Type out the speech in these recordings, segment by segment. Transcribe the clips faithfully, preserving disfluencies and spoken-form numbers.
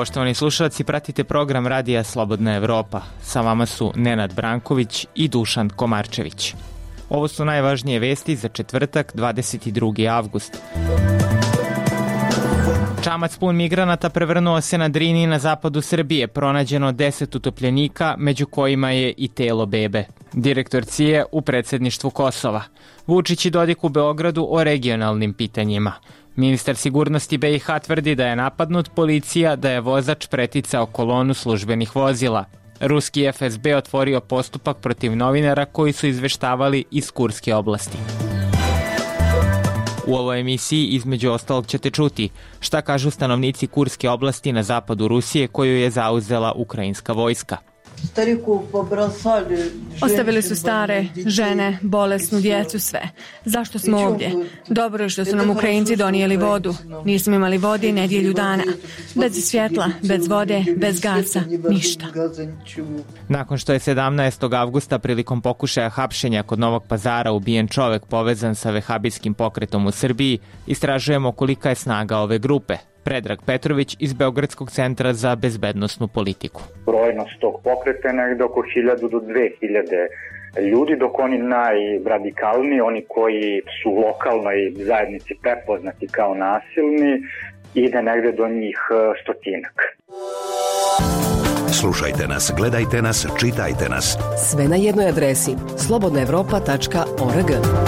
Poštovani slušalci, pratite program Radija Slobodna Evropa. Sa vama su Nenad Branković i Dušan Komarčević. Ovo su najvažnije vesti za četvrtak, dvadeset drugi avgust. Čamac pun migranata prevrnuo se na Drini na zapadu Srbije. Pronađeno deset utopljenika, među kojima je i telo bebe. Direktor C I E u predsedništvu Kosova. Vučić i Dodik u Beogradu o regionalnim pitanjima. Ministar sigurnosti B i H tvrdi da je napadnut, policija da je vozač preticao kolonu službenih vozila. Ruski F S B otvorio postupak protiv novinara koji su izveštavali iz Kurske oblasti. U ovoj emisiji između ostalog ćete čuti šta kažu stanovnici Kurske oblasti na zapadu Rusije koju je zauzela ukrajinska vojska. Ostavili su stare, žene, bolesnu djecu, sve. Zašto smo ovdje? Dobro je što su nam Ukrajinci donijeli vodu. Nismo imali vode nedjelju dana. Bez svjetla, bez vode, bez gasa, ništa. Nakon što je sedamnaestog avgusta prilikom pokušaja hapšenja kod Novog Pazara ubijen čovek povezan sa vehabijskim pokretom u Srbiji, istražujemo kolika je snaga ove grupe. Predrag Petrović iz Beogradskog centra za bezbednosnu politiku. Brojnost tog pokreta je negde oko hiljadu do dve hiljade ljudi, dok oni najradikalniji, oni koji su u lokalnoj zajednici prepoznati kao nasilni, ide negde do njih stotinak. Slušajte nas, gledajte nas, čitajte nas. Sve na jednoj adresi slobodna evropa tačka org.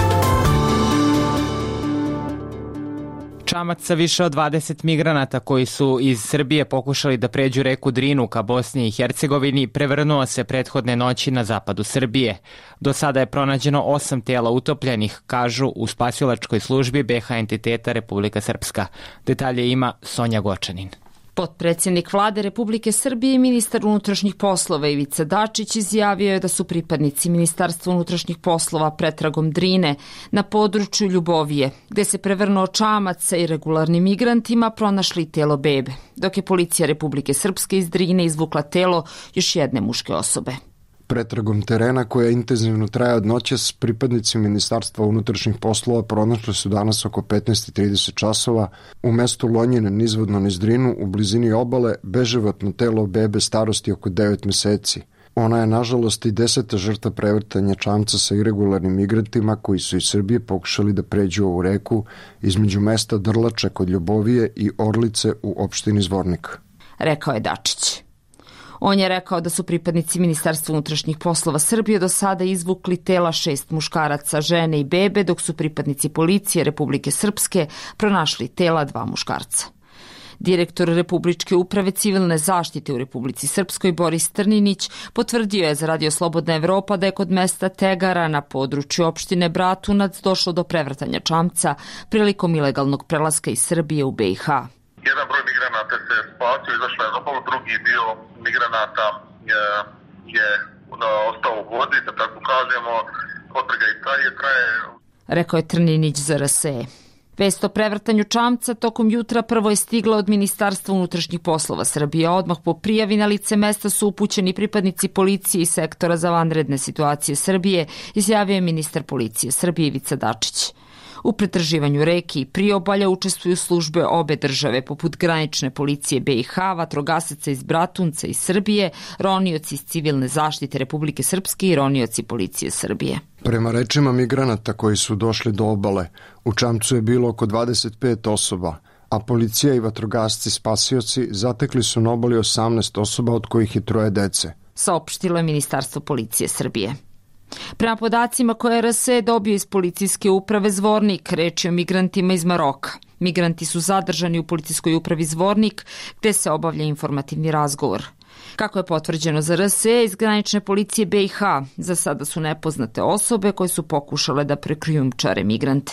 Čamac sa više od dvadeset migranata koji su iz Srbije pokušali da pređu reku Drinu ka Bosni i Hercegovini prevrnuo se prethodne noći na zapadu Srbije. Do sada je pronađeno osam tela utopljenih, kažu u spasilačkoj službi B H entiteta Republika Srpska. Detalje ima Sonja Gočanin. Potpredsjednik vlade Republike Srbije i ministar unutrašnjih poslova Ivica Dačić izjavio je da su pripadnici Ministarstva unutrašnjih poslova pretragom Drine na području Ljubovije, gde se prevrnuo čamac sa irregularnim migrantima, pronašli telo bebe, dok je policija Republike Srpske iz Drine izvukla telo još jedne muške osobe. Pretragom terena koja intenzivno traje od noćas, pripadnici Ministarstva unutrašnjih poslova pronašli su danas oko petnaest i trideset časova u mestu Lonjine nizvodno niz Drinu u blizini obale beživotno telo bebe starosti oko devet meseci. Ona je nažalost i deseta žrtva prevrtanja čamca sa irregularnim migrantima koji su iz Srbije pokušali da pređu ovu reku između mesta Drlače kod Ljubovije i Orlice u opštini Zvornik. Rekao je Dačić. On je rekao da su pripadnici Ministarstva unutrašnjih poslova Srbije do sada izvukli tela šest muškaraca, žene i bebe, dok su pripadnici policije Republike Srpske pronašli tela dva muškarca. Direktor Republičke uprave civilne zaštite u Republici Srpskoj Boris Trninić potvrdio je za Radio Slobodna Evropa da je kod mesta Tegara na području opštine Bratunac došlo do prevrtanja čamca prilikom ilegalnog prelaska iz Srbije u B i H. Jedan broj migranata se spasio, izašla je obala, drugi dio migranata je, je ostao u vodi, da tako kažemo, potraga i traje, traje. Rekao je Trninić za R S E. Vest o prevrtanju čamca tokom jutra prvo je stigla od Ministarstva unutrašnjih poslova Srbije. Odmah po prijavi na lice mesta su upućeni pripadnici policije i sektora za vanredne situacije Srbije, izjavio je ministar policije Srbije Ivica Dačić. U pretraživanju reke i priobalja učestvuju službe obe države, poput granične policije B i H, vatrogasaca iz Bratunca i Srbije, ronioci iz civilne zaštite Republike Srpske i ronioci policije Srbije. Prema rečima migranata koji su došli do obale, u čamcu je bilo oko dvadeset pet osoba, a policija i vatrogasci spasioci zatekli su na obali osamnaest osoba, od kojih je troje dece. Saopštilo je Ministarstvo policije Srbije. Prema podacima koje R S E dobio iz policijske uprave Zvornik, reč je o migrantima iz Maroka. Migranti su zadržani u policijskoj upravi Zvornik, gde se obavlja informativni razgovor. Kako je potvrđeno za R S E, iz granične policije B i H, za sada su nepoznate osobe koje su pokušale da prekrijumčare migrante.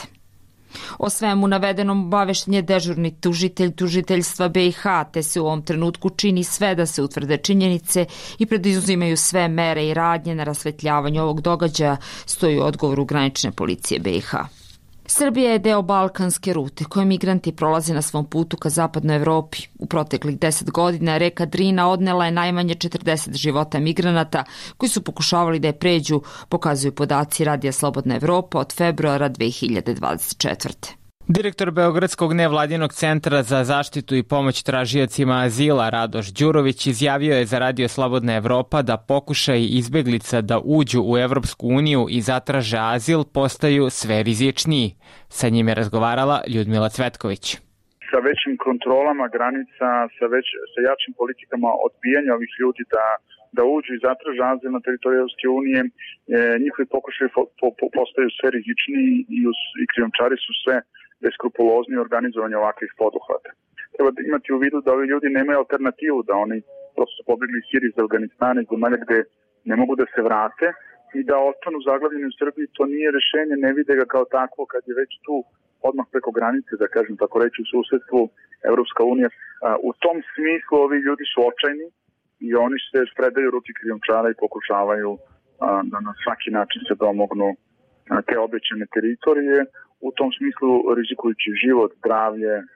O svemu navedenom obavešten je dežurni tužitelj tužiteljstva B i H, te se u ovom trenutku čini sve da se utvrde činjenice i preduzimaju sve mere i radnje na rasvetljavanju ovog događaja, stoji u odgovoru granične policije B i H. Srbija je deo balkanske rute koje migranti prolaze na svom putu ka zapadnoj Evropi. U proteklih deset godina reka Drina odnela je najmanje četrdeset života migranata koji su pokušavali da je pređu, pokazuju podaci Radija Slobodna Evropa od februara dve hiljade dvadeset četvrte. Direktor Beogradskog nevladinog centra za zaštitu i pomoć tražiocima azila Radoš Đurović izjavio je za Radio Slobodna Evropa da pokušaj izbeglica da uđu u Evropsku uniju i zatraže azil postaju sve rizičniji. Sa njim je razgovarala Ljudmila Cvetković. Sa većim kontrolama granica, sa, već, sa jačim politikama odbijanja ovih ljudi da, da uđu i zatraže azil na teritoriju Evropske unije, e, njihovi pokušaji po, po, po, postaju sve rizičniji i, i krijumčari su sve beskrupulozni organizovanje ovakvih poduhvata. Treba imati u vidu da ovi ljudi nemaju alternativu, da oni prosto su pobegli iz Sirije, iz Afganistana, iz zemalja gde ne mogu da se vrate i da ostanu zaglavljeni u Srbiji. To nije rešenje, ne vide ga kao takvo kad je već tu odmah preko granice, da kažem tako reći, u susedstvu Evropska unija. U tom smislu ovi ljudi su očajni i oni se predaju ruki krijumčara i pokušavaju da na svaki način se domognu te obećane teritorije, u tom smislu rizikujući život, zdravlje a,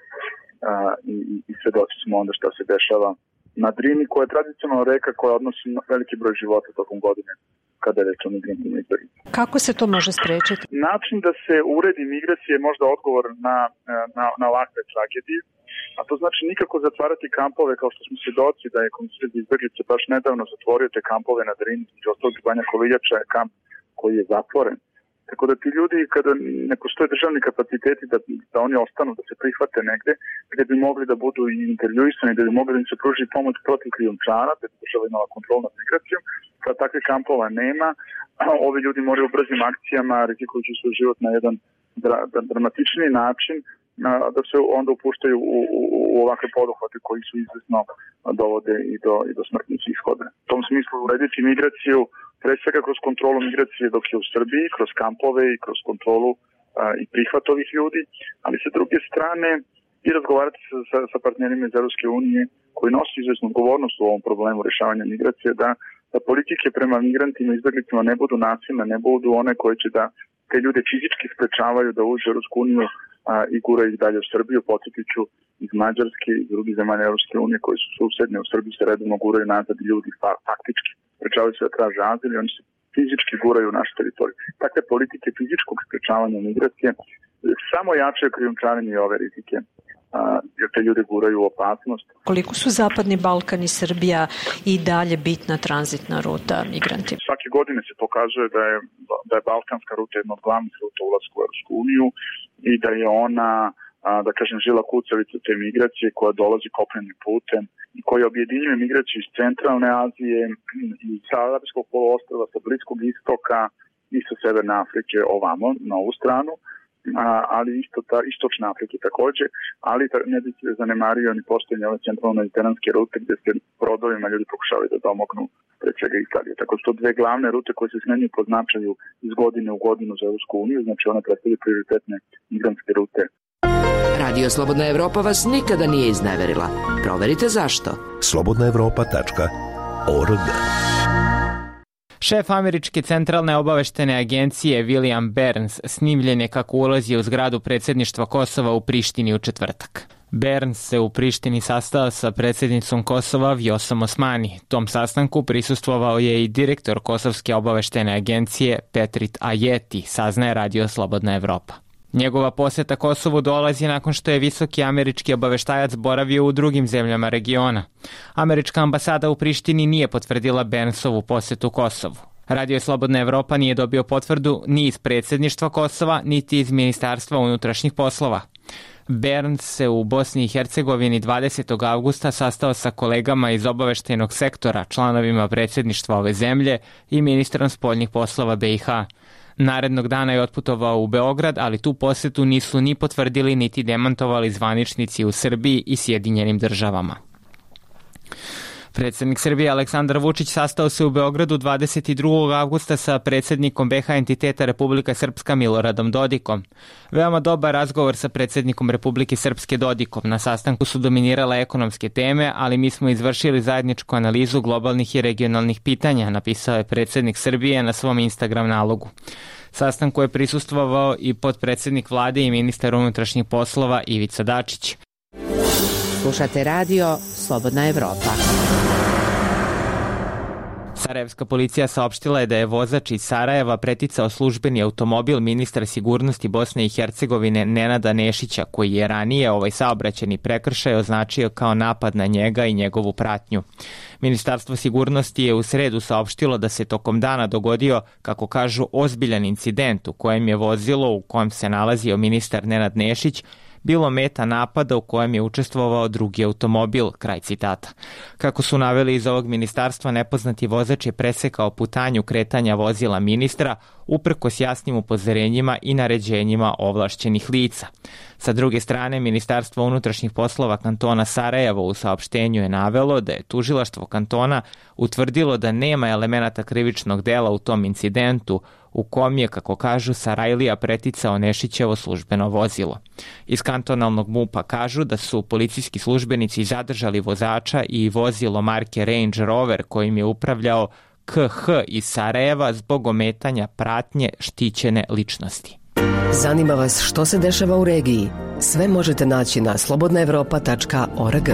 i, i svedoci smo onda šta se dešava na Drini, koja je tradicionalna reka koja odnosi veliki broj života tokom godine kada je reč o migrantima i izbjeglicama. Kako se to može sprečiti? Način da se uredi migracije je možda odgovor na, na, na ovakve tragedije, a to znači nikako zatvarati kampove kao što smo svedoci da je Komitet za izbjeglice baš nedavno zatvorio te kampove na Drini, između ostalog Banja Koviljača je kamp koji je zatvoren. Tako da ti ljudi, kada ne postoje državni kapaciteti da, da oni ostanu, da se prihvate negde, gde bi mogli da budu intervjuisani, da bi mogli da im se pruži pomoć protiv krijumčara, da bi država imala kontrol nad migracijom, kada takve kampova nema, ovi ljudi moraju brzim akcijama, rizikujući svoj život na jedan dra, dramatičniji način, da se onda upuštaju u, u, u ovakve poduhvate koji su izvesno dovode i do, i do smrtnih ishoda. U tom smislu urediti migraciju, pre svega kroz kontrolu migracije dok je u Srbiji, kroz kampove i kroz kontrolu a, i prihvat ovih ljudi, ali sa druge strane i razgovarati sa, sa, sa partnerima iz Evropske unije koji nosi izvesnu odgovornost u ovom problemu rešavanja migracije, da, da politike prema migrantima i izbjeglicama ne budu nasilne, ne budu one koje će da te ljude fizički sprečavaju da uđu u Evropsku uniju a, i guraju ih dalje u Srbiju. Podsjetit ću iz Mađarske i drugih zemalja Evropske unije koji su susedne u Srbiji se redovno guraju nazad i ljudi fa, faktički sprečavaju se da traže azil i oni se fizički guraju u našu teritoriju. Takve politike fizičkog sprečavanja migracije samo jačaju krijumčarenje i ove rizike, a, jer te ljude guraju u opasnost. Koliko su Zapadni Balkan i Srbija i dalje bitna tranzitna ruta migrantima? Svake godine se pokazuje da je, da je balkanska ruta jedna od glavnih ruta ulaska u Evropsku uniju i da je ona, a, da kažem, žila kucavica te migracije koja dolazi kopnenim putem i koja objedinjuje migraciju iz centralne Azije, iz Arapskog poluostrva, sa Bliskog istoka i sa Severne Afrike ovamo, na ovu stranu, a, ali isto ta, istočne Afrike takođe, ali ta, ne bi se zanemario ni postojanje ove centralno-mediteranske rute gde se brodovima ljudi pokušavaju da domognu pre svega Italije. Tako su to dve glavne rute koje se smenjuju po značaju iz godine u godinu za Evropsku uniju, znači one predstavljaju prioritetne migrantske rute. Radio Slobodna Evropa vas nikada nije izneverila. Proverite zašto. slobodna evropa tačka org. Šef Američke centralne obaveštene agencije William Burns snimljen je kako ulazi u zgradu predsjedništva Kosova u Prištini u četvrtak. Burns se u Prištini sastao sa predsjednicom Kosova Vjosom Osmani. Tom sastanku prisustvovao je i direktor Kosovske obaveštene agencije Petrit Ajeti, saznaje Radio Slobodna Evropa. Njegova posjeta Kosovu dolazi nakon što je visoki američki obaveštajac boravio u drugim zemljama regiona. Američka ambasada u Prištini nije potvrdila Burnsovu posjetu Kosovu. Radio Slobodna Evropa nije dobio potvrdu ni iz predsjedništva Kosova, niti iz Ministarstva unutrašnjih poslova. Burns se u Bosni i Hercegovini dvadesetog avgusta sastao sa kolegama iz obaveštajnog sektora, članovima predsjedništva ove zemlje i ministrom spoljnih poslova be i ha. Narednog dana je otputovao u Beograd, ali tu posjetu nisu ni potvrdili niti demantovali zvaničnici u Srbiji i Sjedinjenim državama. Predsjednik Srbije Aleksandar Vučić sastao se u Beogradu dvadeset drugog avgusta sa predsjednikom be ha entiteta Republika Srpska Miloradom Dodikom. Veoma dobar razgovor sa predsjednikom Republike Srpske Dodikom. Na sastanku su dominirale ekonomske teme, ali mi smo izvršili zajedničku analizu globalnih i regionalnih pitanja, napisao je predsjednik Srbije na svom Instagram nalogu. Sastanku je prisustvovao i potpredsjednik vlade i ministar unutrašnjih poslova Ivica Dačić. Slušate radio Slobodna Evropa. Sarajevska policija saopštila je da je vozač iz Sarajeva preticao službeni automobil ministra sigurnosti Bosne i Hercegovine Nenada Nešića, koji je ranije ovaj saobraćajni prekršaj označio kao napad na njega i njegovu pratnju. Ministarstvo sigurnosti je u sredu saopštilo da se tokom dana dogodio, kako kažu, ozbiljan incident u kojem je vozilo u kojem se nalazio ministar Nenad Nešić bilo meta napada u kojem je učestvovao drugi automobil, kraj citata. Kako su naveli iz ovog ministarstva, nepoznati vozač je presekao putanju kretanja vozila ministra uprkos jasnim upozorenjima i naređenjima ovlašćenih lica. Sa druge strane, Ministarstvo unutrašnjih poslova kantona Sarajevo u saopštenju je navelo da je tužilaštvo kantona utvrdilo da nema elemenata krivičnog dela u tom incidentu u kom je, kako kažu, Sarajlija preticao Nešićevo službeno vozilo. Iz kantonalnog MUP-a kažu da su policijski službenici zadržali vozača i vozilo marke Range Rover kojim je upravljao K H iz Sarajeva zbog ometanja pratnje štićene ličnosti. Zanima vas što se dešava u regiji? Sve možete naći na slobodna evropa tačka org.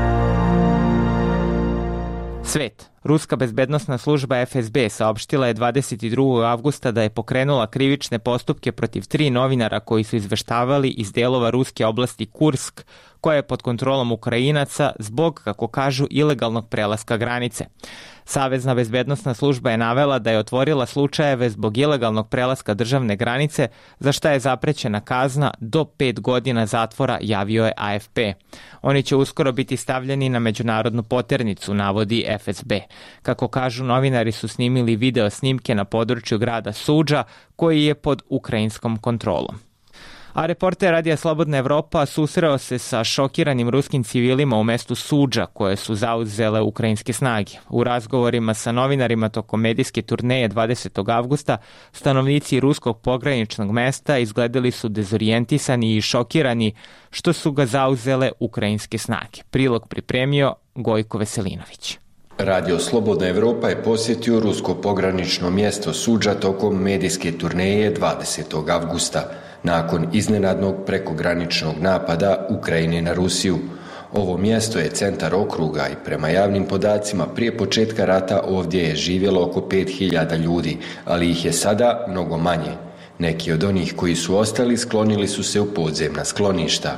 Svet. Ruska bezbednosna služba F S B saopštila je dvadeset drugog avgusta da je pokrenula krivične postupke protiv tri novinara koji su izveštavali iz delova ruske oblasti Kursk, koja je pod kontrolom Ukrajinaca zbog, kako kažu, ilegalnog prelaska granice. Savezna bezbednosna služba je navela da je otvorila slučajeve zbog ilegalnog prelaska državne granice, za šta je zaprećena kazna do pet godina zatvora, javio je A F P. Oni će uskoro biti stavljeni na međunarodnu poternicu, navodi F S B. Kako kažu, novinari su snimili video snimke na području grada Suđa, koji je pod ukrajinskom kontrolom. A reporter Radija Slobodna Evropa susreo se sa šokiranim ruskim civilima u mestu Suđa koje su zauzele ukrajinske snage. U razgovorima sa novinarima tokom medijske turneje dvadesetog avgusta stanovnici ruskog pograničnog mesta izgledali su dezorijentisani i šokirani što su ga zauzele ukrajinske snage. Prilog pripremio Gojko Veselinović. Radio Slobodna Evropa je posjetio rusko pogranično mjesto Suđa tokom medijske turneje dvadesetog avgusta. Nakon iznenadnog prekograničnog napada Ukrajine na Rusiju. Ovo mjesto je centar okruga i prema javnim podacima prije početka rata ovdje je živjelo oko pet hiljada ljudi, ali ih je sada mnogo manje. Neki od onih koji su ostali sklonili su se u podzemna skloništa.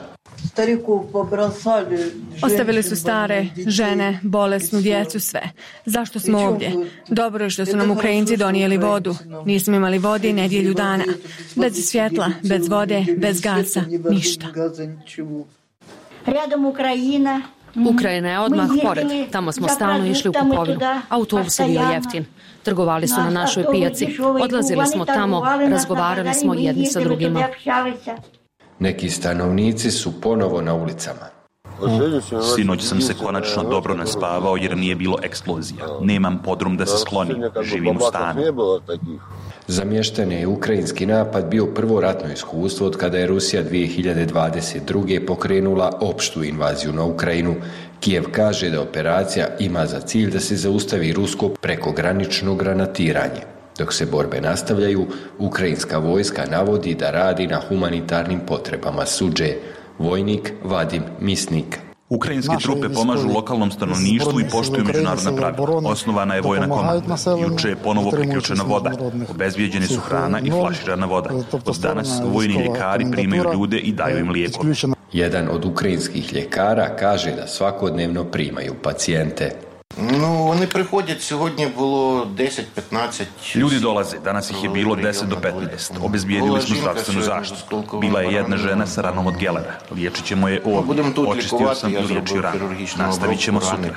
Ostavili su stare, žene, bolesnu djecu, sve. Zašto smo ovdje? Dobro je što su nam Ukrajinci donijeli vodu. Nismo imali vode nedjelju dana. Bez svjetla, bez vode, bez gasa, ništa. Ukrajina je odmah pored. Tamo smo stalno išli u kupovinu. Autobus je bio jeftin. Trgovali su na našoj pijaci. Odlazili smo tamo, razgovarali smo jedni sa drugima. Neki stanovnici su ponovo na ulicama. Sinoć sam se konačno dobro naspavao jer nije bilo eksplozija. Nemam podrum da se sklonim. Živim u stanu. Za mještane je ukrajinski napad bio prvo ratno iskustvo od kada je Rusija dvije hiljade dvadeset druge pokrenula opštu invaziju na Ukrajinu. Kijev kaže da operacija ima za cilj da se zaustavi rusko prekogranično granatiranje. Dok se borbe nastavljaju, ukrajinska vojska navodi da radi na humanitarnim potrebama Suđe. Vojnik Vadim Misnik. Ukrajinske trupe pomažu lokalnom stanovništvu i poštuju međunarodna pravila. Osnovana je vojna komanda. Juče je ponovo priključena voda. Obezbijeđeni su hrana i flaširana voda. Od danas vojni ljekari primaju ljude i daju im lijekove. Jedan od ukrajinskih ljekara kaže da svakodnevno primaju pacijente. No, oni prihodять, sьогодні було deset do petnaest. Ljudi dolaze, danas ih je bilo deset do petnaest. Obezbijedili smo zdravstvenu zaštitu. Bila je jedna žena sa ranom od gelera. Liječit ćemo je ovdje. Očistio sam i liječio ranu. Nastavit ćemo sutra.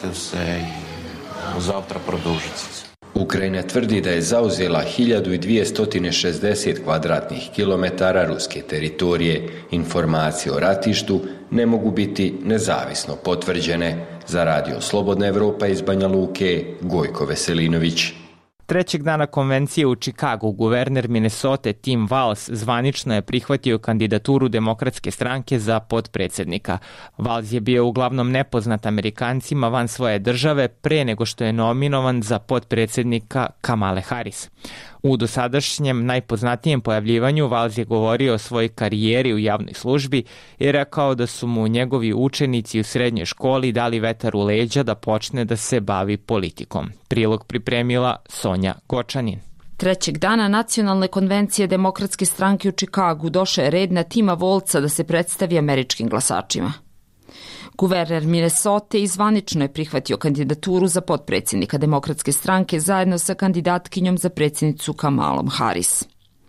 Завтра продовжиться. Ukrajina tvrdi da je zauzela hiljadu dvjesto šezdeset kvadratnih kilometara ruske teritorije. Informacije o ratištu ne mogu biti nezavisno potvrđene. Za Radio Slobodna Evropa iz Banja Luke, Gojko Veselinović. Trećeg dana konvencije u Čikagu guverner Minnesote Tim Walz zvanično je prihvatio kandidaturu Demokratske stranke za potpredsjednika. Walz je bio uglavnom nepoznat Amerikancima van svoje države pre nego što je nominovan za potpredsjednika Kamale Harris. U dosadašnjem najpoznatijem pojavljivanju Walz je govorio o svojoj karijeri u javnoj službi i rekao da su mu njegovi učenici u srednjoj školi dali vetar u leđa da počne da se bavi politikom. Prilog pripremila Sonja Gočanin. Trećeg dana nacionalne konvencije Demokratske stranke u Čikagu došao je red na Tima Volca da se predstavi američkim glasačima. Guverner Minnesote izvanično je prihvatio kandidaturu za potpredsjednika Demokratske stranke zajedno sa kandidatkinjom za predsjednicu Kamalom Harris.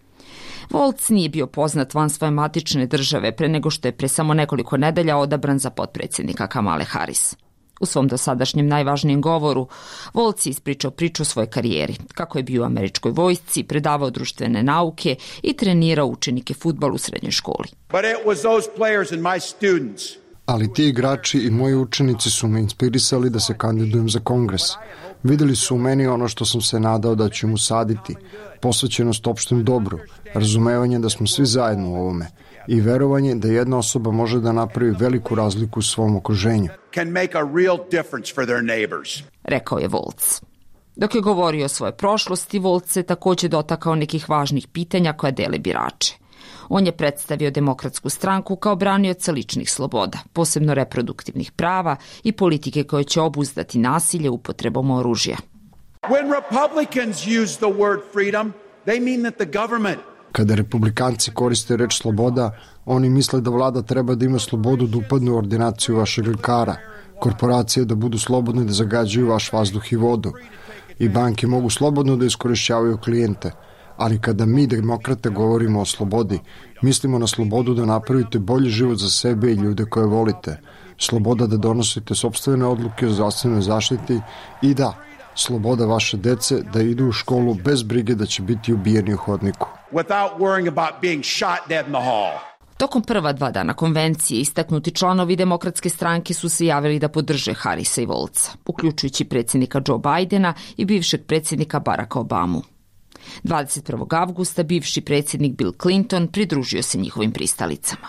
Volc nije bio poznat van svoje matične države pre nego što je pre samo nekoliko nedelja odabran za potpredsjednika Kamale Harris. U svom dosadašnjem najvažnijem govoru, Volc je ispričao priču o svojoj karijeri, kako je bio u američkoj vojsci, predavao društvene nauke i trenirao učenike fudbal u srednjoj školi. But it was those players and my students. Ali ti igrači i moji učenici su me inspirisali da se kandidujem za kongres. Videli su u meni ono što sam se nadao da ću mu saditi, posvećenost opštem dobru, razumevanje da smo svi zajedno u ovome i verovanje da jedna osoba može da napravi veliku razliku u svom okruženju. Can make a real difference for their neighbors. Rekao je Volc. Dok je govorio o svojoj prošlosti, Volc se također dotakao nekih važnih pitanja koja dele birače. On je predstavio Demokratsku stranku kao branioca ličnih sloboda, posebno reproduktivnih prava i politike koje će obuzdati nasilje upotrebom oružja. When Republicans use the word freedom, they mean that the government. Kada republikanci koriste reč sloboda, oni misle da vlada treba da ima slobodu da upadne u ordinaciju vašeg lekara, korporacije da budu slobodne da zagađuju vaš vazduh i vodu i banke mogu slobodno da iskorišćavaju klijente. Ali kada mi, demokrate, govorimo o slobodi, mislimo na slobodu da napravite bolji život za sebe i ljude koje volite. Sloboda da donosite sopstvene odluke o zdravstvenoj zaštiti i da, sloboda vaše dece da idu u školu bez brige da će biti ubijeni u hodniku. Without worrying about being shot dead in the hall. Tokom prva dva dana konvencije istaknuti članovi Demokratske stranke su se javili da podrže Harrisa i Volca, uključujući predsjednika Joe Bidena i bivšeg predsjednika Baracka Obamu. dvadeset prvog avgusta bivši predsjednik Bill Clinton pridružio se njihovim pristalicama.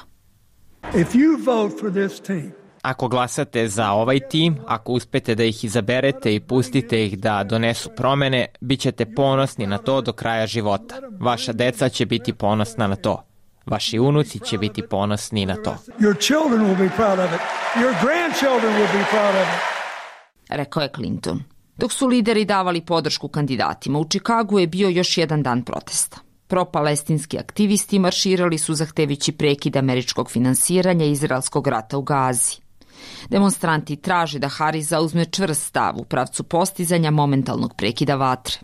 If you vote for this team, Ako glasate za ovaj tim, ako uspete da ih izaberete i pustite ih da donesu promene, bit ćete ponosni na to do kraja života. Vaša deca će biti ponosna na to. Vaši unuci će biti ponosni na to. Your children will be proud of it. Your grandchildren will be proud of it. Rekao je Clinton. Dok su lideri davali podršku kandidatima, u Čikagu je bio još jedan dan protesta. Pro-palestinski aktivisti marširali su zahtevići prekid američkog finansiranja izraelskog rata u Gazi. Demonstranti traže da Harris zauzme čvrst stav u pravcu postizanja momentalnog prekida vatre.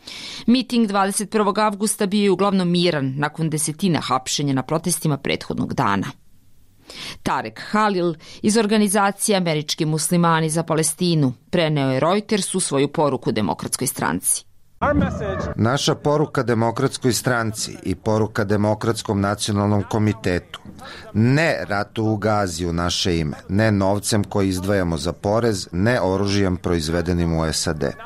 Miting dvadeset prvog avgusta bio je uglavnom miran nakon desetina hapšenja na protestima prethodnog dana. Tarek Halil iz organizacije Američki muslimani za Palestinu preneo je Reutersu svoju poruku Demokratskoj stranci. Naša poruka Demokratskoj stranci i poruka Demokratskom nacionalnom komitetu. Ne ratu u Gazi u naše ime, ne novcem koji izdvajamo za porez, ne oružjem proizvedenim u S A D.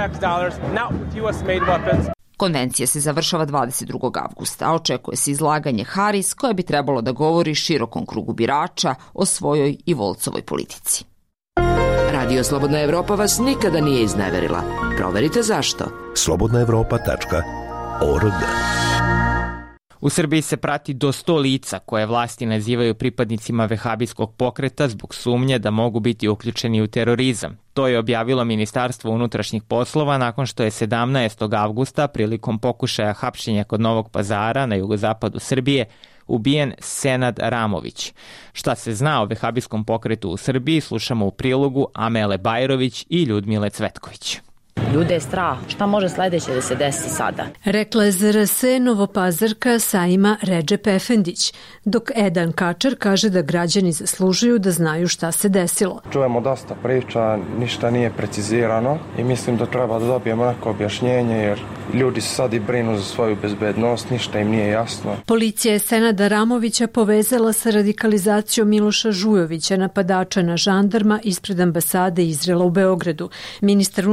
Konvencija se završava dvadeset drugog avgusta, a očekuje se izlaganje Harris koje bi trebalo da govori širokom krugu birača o svojoj i Volcovoj politici. Radio Slobodna Evropa vas nikada nije izneverila. Proverite zašto. slobodna evropa tačka org. U Srbiji se prati do sto lica koje vlasti nazivaju pripadnicima vehabijskog pokreta zbog sumnje da mogu biti uključeni u terorizam. To je objavilo Ministarstvo unutrašnjih poslova nakon što je sedamnaestog avgusta prilikom pokušaja hapšenja kod Novog Pazara na jugozapadu Srbije ubijen Senad Ramović. Šta se zna o vehabijskom pokretu u Srbiji slušamo u prilogu Amele Bajrović i Ljudmile Cvetković. Ljude je strah. Šta može sledeće da se desi sada? Rekla je Z R S Novopazarka Saima Redžep Efendić, dok Edan Kačar kaže da građani zaslužuju da znaju šta se desilo. Čujemo dosta priča, ništa nije precizirano i mislim da treba da dobijemo neko objašnjenje jer ljudi se sad i brinu za svoju bezbednost, ništa im nije jasno. Policija je Senada Ramovića povezala sa radikalizacijom Miloša Žujovića, napadača na žandarma ispred ambasade Izraela u Beogradu. Ministar unutrašnjih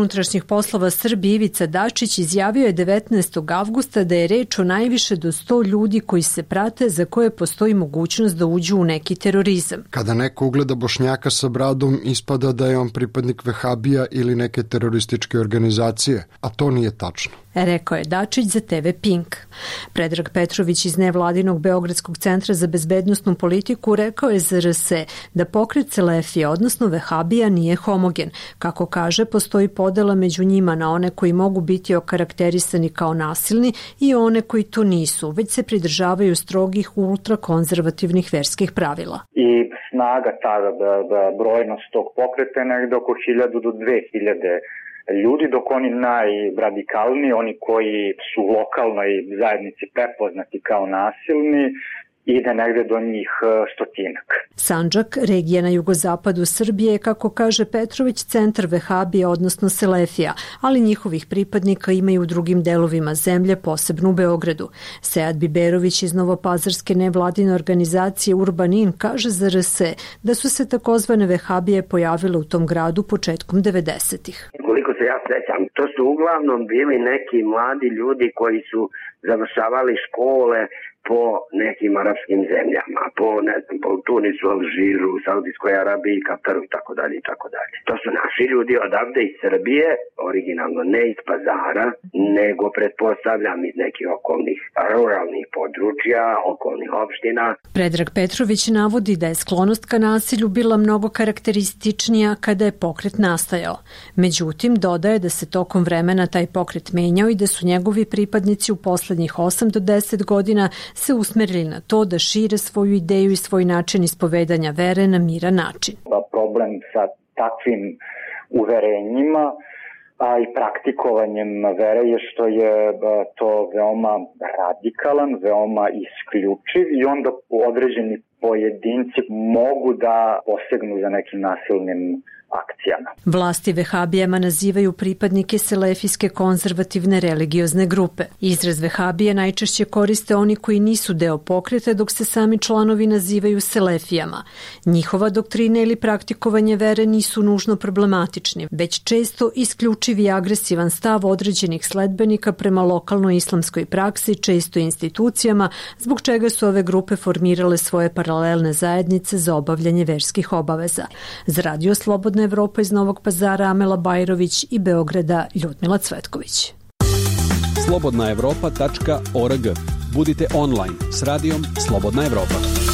poslova Srbije Ivica Dačić izjavio je devetnaestog avgusta da je reč o najviše do sto ljudi koji se prate za koje postoji mogućnost da uđu u neki terorizam. Kada neko ugleda Bošnjaka sa bradom, ispada da je on pripadnik Vehabija ili neke terorističke organizacije, a to nije tačno. Rekao je Dačić za te ve Pink. Predrag Petrović iz nevladinog Beogradskog centra za bezbednosnu politiku rekao je za er es da pokret Selefija, odnosno Vehabija, nije homogen. Kako kaže, postoji podela među njima na one koji mogu biti okarakterisani kao nasilni i one koji to nisu, već se pridržavaju strogih ultrakonzervativnih verskih pravila. I snaga, ta brojnost tog pokreta je negde oko hiljadu do dve hiljade ljudi, dok oni najradikalniji, oni koji su u lokalnoj zajednici prepoznati kao nasilni, ide negde do njih stotinak. Sandžak, regija na jugozapadu Srbije, je, kako kaže Petrović, centar Vehabija, odnosno Selefija, ali njihovih pripadnika ima i u drugim delovima zemlje, posebno u Beogradu. Sead Biberović iz novopazarske nevladine organizacije Urbanin kaže za er es da su se takozvane Vehabije pojavile u tom gradu početkom devedesetih. Koliko se ja sećam, to su uglavnom bili neki mladi ljudi koji su završavali škole po nekim arapskim zemljama, po, ne znam, po Tunisu, Alžiru, Saudijskoj Arabiji, Kataru i tako dalje i tako dalje. To su naši ljudi odavde iz Srbije, originalno ne iz Pazara, nego pretpostavljam iz nekih okolnih ruralnih područja, okolnih opština. Predrag Petrović navodi da je sklonost ka nasilju bila mnogo karakterističnija kada je pokret nastajao. Međutim, dodaje da se tokom vremena taj pokret menjao i da su njegovi pripadnici u poslednjih osam do deset godina se usmerili na to da šire svoju ideju i svoj način ispovedanja vere na miran način. Problem sa takvim uverenjima a i praktikovanjem vere je što je to veoma radikalan, veoma isključiv i onda određeni pojedinci mogu da posegnu za nekim nasilnim akcijama. Vlasti Vehabijama nazivaju pripadnike selefijske konzervativne religiozne grupe. Izraz Vehabije najčešće koriste oni koji nisu deo pokreta, dok se sami članovi nazivaju selefijama. Njihova doktrina ili praktikovanje vere nisu nužno problematični, već često isključiv i agresivan stav određenih sledbenika prema lokalnoj islamskoj praksi, često institucijama, zbog čega su ove grupe formirale svoje paralelne zajednice za obavljanje verskih obaveza. Za Radio Slobodna Evropa iz Novog Pazara Amela Bajrović i Beograda Ljudmila Cvetković. slobodna evropa tačka org. Budite online s radijom Slobodna Evropa.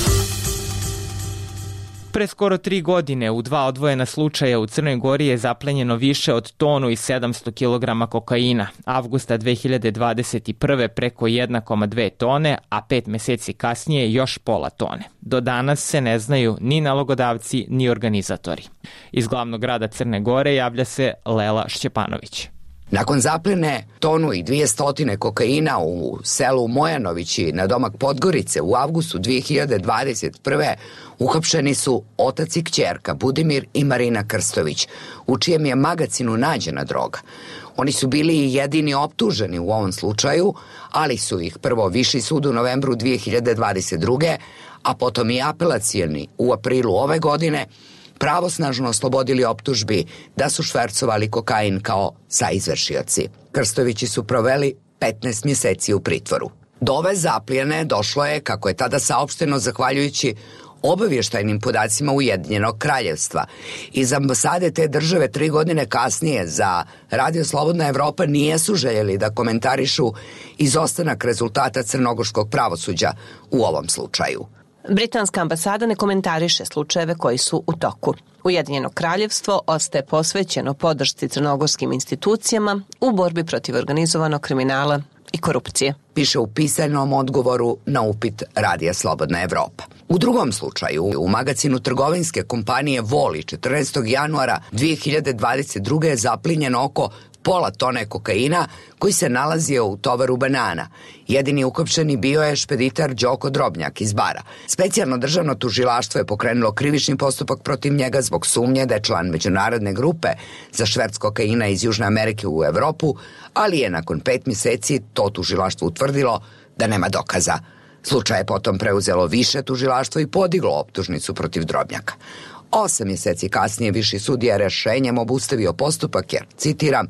Pre skoro tri godine u dva odvojena slučaja u Crnoj Gori je zaplenjeno više od tonu i sedamsto kilograma kokaina. Avgusta dve hiljade dvadeset prve preko jedna zarez dve tone, a pet meseci kasnije još pola tone. Do danas se ne znaju ni nalogodavci ni organizatori. Iz glavnog grada Crne Gore javlja se Lela Šćepanović. Nakon zapljene tonu i dvije stotine kokaina u selu Mojanovići na domak Podgorice u avgustu dve hiljade dvadeset prve uhapšeni su otac i kćerka Budimir i Marina Krstović, u čijem je magacinu nađena droga. Oni su bili i jedini optuženi u ovom slučaju, ali su ih prvo Viši sud u novembru dve hiljade dvadeset druge, a potom i apelacioni u aprilu ove godine pravosnažno oslobodili optužbi da su švercovali kokain kao saizvršioci. Krstovići su proveli petnaest mjeseci u pritvoru. Do ove zaplijene došlo je, kako je tada saopšteno, zahvaljujući obavještajnim podacima Ujedinjenog kraljevstva. Iz ambasade te države tri godine kasnije za Radio Slobodna Evropa nijesu željeli da komentarišu izostanak rezultata crnogorskog pravosuđa u ovom slučaju. Britanska ambasada ne komentariše slučajeve koji su u toku. Ujedinjeno kraljevstvo ostaje posvećeno podršci crnogorskim institucijama u borbi protiv organizovanog kriminala i korupcije. Piše u pisanom odgovoru na upit Radija Slobodna Evropa. U drugom slučaju, u magacinu trgovinske kompanije Voli četrnaestog januara dve hiljade dvadeset druge je zaplinjeno oko pola tone kokaina koji se nalazio u tovaru banana. Jedini ukopšeni bio je špeditar Đoko Drobnjak iz Bara. Specijalno državno tužilaštvo je pokrenulo krivični postupak protiv njega zbog sumnje da je član međunarodne grupe za šverc kokaina iz Južne Amerike u Evropu, ali je nakon pet mjeseci to tužilaštvo utvrdilo da nema dokaza. Slučaj je potom preuzelo više tužilaštvo i podiglo optužnicu protiv Drobnjaka. Osam mjeseci kasnije Viši sud je rešenjem obustavio postupak jer, citiram,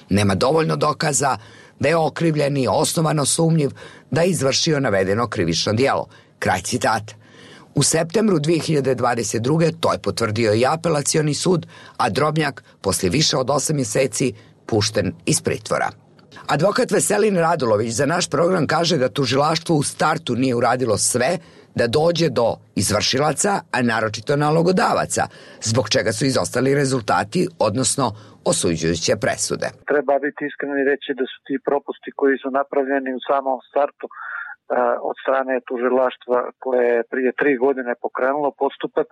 Nema dovoljno dokaza da je okrivljeni osnovano sumnjiv da je izvršio navedeno krivično djelo. Kraj citata. U septembru dve hiljade dvadeset druge to je potvrdio i apelacioni sud, a Drobnjak poslije više od osam mjeseci pušten iz pritvora. Advokat Veselin Radulović za naš program kaže da tužilaštvo u startu nije uradilo sve da dođe do izvršilaca, a naročito nalogodavaca, zbog čega su izostali rezultati, odnosno osuđujuće presude. Treba biti iskren i reći da su ti propusti koji su napravljeni u samom startu od strane tužilaštva koje je prije tri godine pokrenulo postupak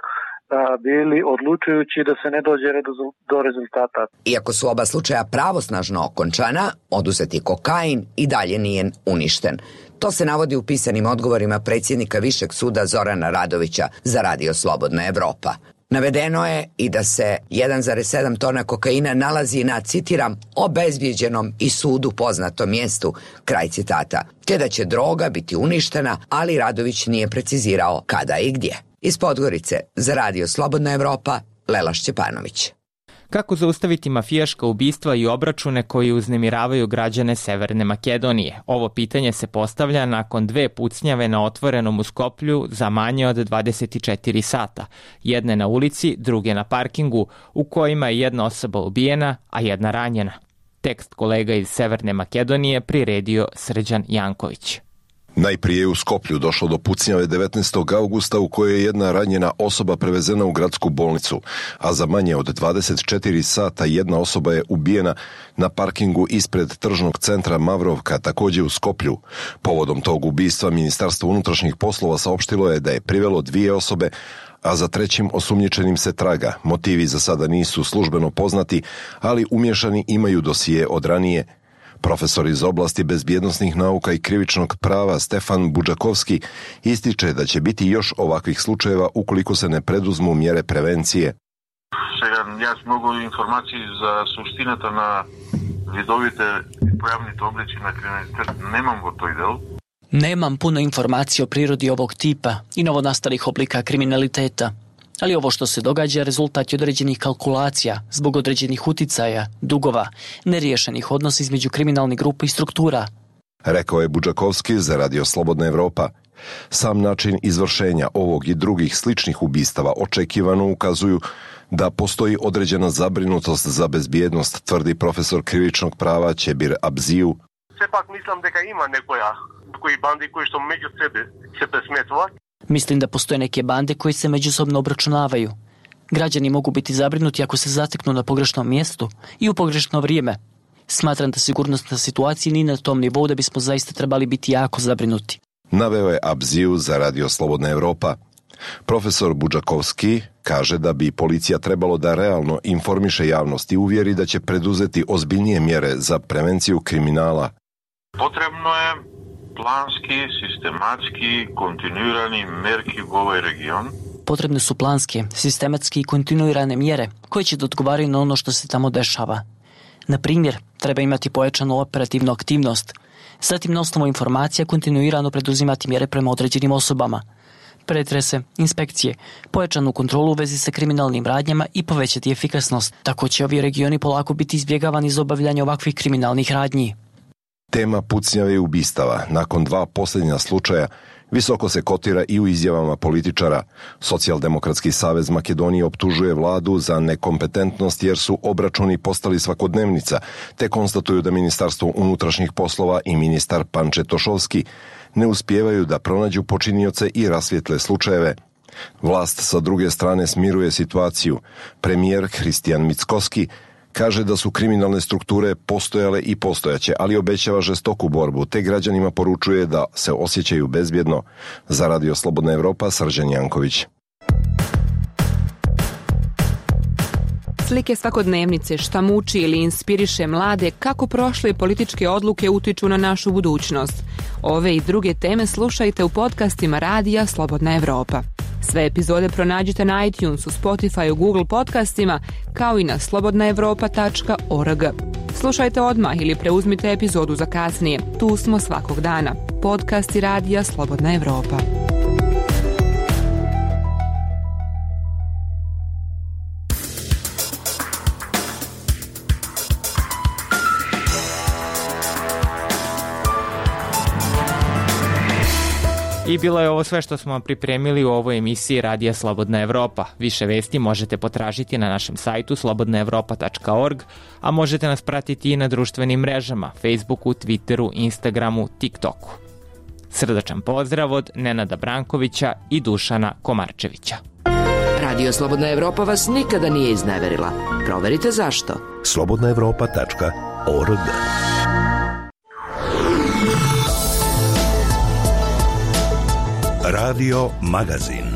bili odlučujući da se ne dođe do rezultata. Iako su oba slučaja pravosnažno okončana, oduzeti kokain i dalje nije uništen. To se navodi u pisanim odgovorima predsjednika Višeg suda Zorana Radovića za Radio Slobodna Evropa. Navedeno je i da se jedan zarez sedam tona kokaina nalazi na, citiram, obezbijeđenom i sudu poznatom mjestu, kraj citata, te da će droga biti uništena, ali Radović nije precizirao kada i gdje. Iz Podgorice za Radio Slobodna Evropa, Lela Šćepanović. Kako zaustaviti mafijaška ubistva i obračune koji uznemiravaju građane Severne Makedonije? Ovo pitanje se postavlja nakon dve pucnjave na otvorenom u Skoplju za manje od dvadeset četiri sata. Jedne na ulici, druge na parkingu, u kojima je jedna osoba ubijena, a jedna ranjena. Tekst kolega iz Severne Makedonije priredio Srđan Janković. Najprije je u Skoplju došlo do pucnjave devetnaestog augusta u kojoj je jedna ranjena osoba prevezena u gradsku bolnicu, a za manje od dvadeset četiri sata jedna osoba je ubijena na parkingu ispred tržnog centra Mavrovka, također u Skoplju. Povodom tog ubistva Ministarstvo unutrašnjih poslova saopštilo je da je privelo dvije osobe, a za trećim osumnjičenim se traga. Motivi za sada nisu službeno poznati, ali umješani imaju dosije od ranije. Profesor iz oblasti bezbjednosnih nauka i krivičnog prava Stefan Budžakovski ističe da će biti još ovakvih slučajeva ukoliko se ne preduzmu mjere prevencije. Сега, јас многу информации за суштината на видовите и појавните облици на криминалитет немам во тој дел. Nemam puno informacija o prirodi ovog tipa i novonastalih oblika kriminaliteta, ali ovo što se događa rezultat je određenih kalkulacija zbog određenih uticaja, dugova, neriješenih odnosa između kriminalnih grupa i struktura. Rekao je Budžakovski za Radio Slobodna Evropa. Sam način izvršenja ovog i drugih sličnih ubistava očekivano ukazuju da postoji određena zabrinutost za bezbjednost, tvrdi profesor krivičnog prava Ćebir Abziju. Сепак мислам дека има некоја кои банди кои што меѓу себе се пресметуваат. Mislim da postoje neke bande koji se međusobno obračunavaju. Građani mogu biti zabrinuti ako se zateknu na pogrešnom mjestu i u pogrešno vrijeme. Smatram da sigurnosna situacija nije na tom nivou da bismo zaista trebali biti jako zabrinuti. Naveo je Abziju za Radio Slobodna Evropa. Profesor Budžakovski kaže da bi policija trebalo da realno informiše javnost i uvjeri da će preduzeti ozbiljnije mjere za prevenciju kriminala. Potrebno je planski, sistematski, kontinuirani merki u ovaj region. Potrebne su planske, sistematske i kontinuirane mjere koje će da odgovaraju na ono što se tamo dešava. Na primjer, treba imati pojačanu operativnu aktivnost, zatim na osnovu informacija kontinuirano preduzimati mjere prema određenim osobama, pretrese, inspekcije, pojačanu kontrolu u vezi sa kriminalnim radnjama i povećati efikasnost. Tako će ovi regioni polako biti izbjegavani iz obavljanja ovakvih kriminalnih radnji. Tema pucnjave i ubistava nakon dva posljednja slučaja visoko se kotira i u izjavama političara. Socijaldemokratski savez Makedonije optužuje vladu za nekompetentnost jer su obračuni postali svakodnevnica, te konstatuju da Ministarstvo unutrašnjih poslova i ministar Panče Tošovski ne uspijevaju da pronađu počinioce i rasvijetle slučajeve. Vlast sa druge strane smiruje situaciju. Premijer Hristijan Mickoski kaže da su kriminalne strukture postojale i postojaće, ali obećava žestoku borbu, te građanima poručuje da se osjećaju bezbjedno. Za Radio Slobodna Evropa, Srđan Janković. Slike svakodnevnice, šta muči ili inspiriše mlade, kako prošle političke odluke utiču na našu budućnost. Ove i druge teme slušajte u podcastima Radija Slobodna Evropa. Sve epizode pronađite na iTunesu, Spotifyu, Google podcastima, kao i na slobodna evropa tačka org. Slušajte odmah ili preuzmite epizodu za kasnije. Tu smo svakog dana. Podcasti Radija Slobodna Evropa. I bilo je ovo sve što smo vam pripremili u ovoj emisiji Radija Slobodna Evropa. Više vesti možete potražiti na našem sajtu slobodna evropa tačka org, a možete nas pratiti i na društvenim mrežama, Facebooku, Twitteru, Instagramu, TikToku. Srdačan pozdrav od Nenada Brankovića i Dušana Komarčevića. Radio Slobodna Evropa vas nikada nije izneverila. Proverite zašto. slobodna evropa tačka org. Radio Magazin.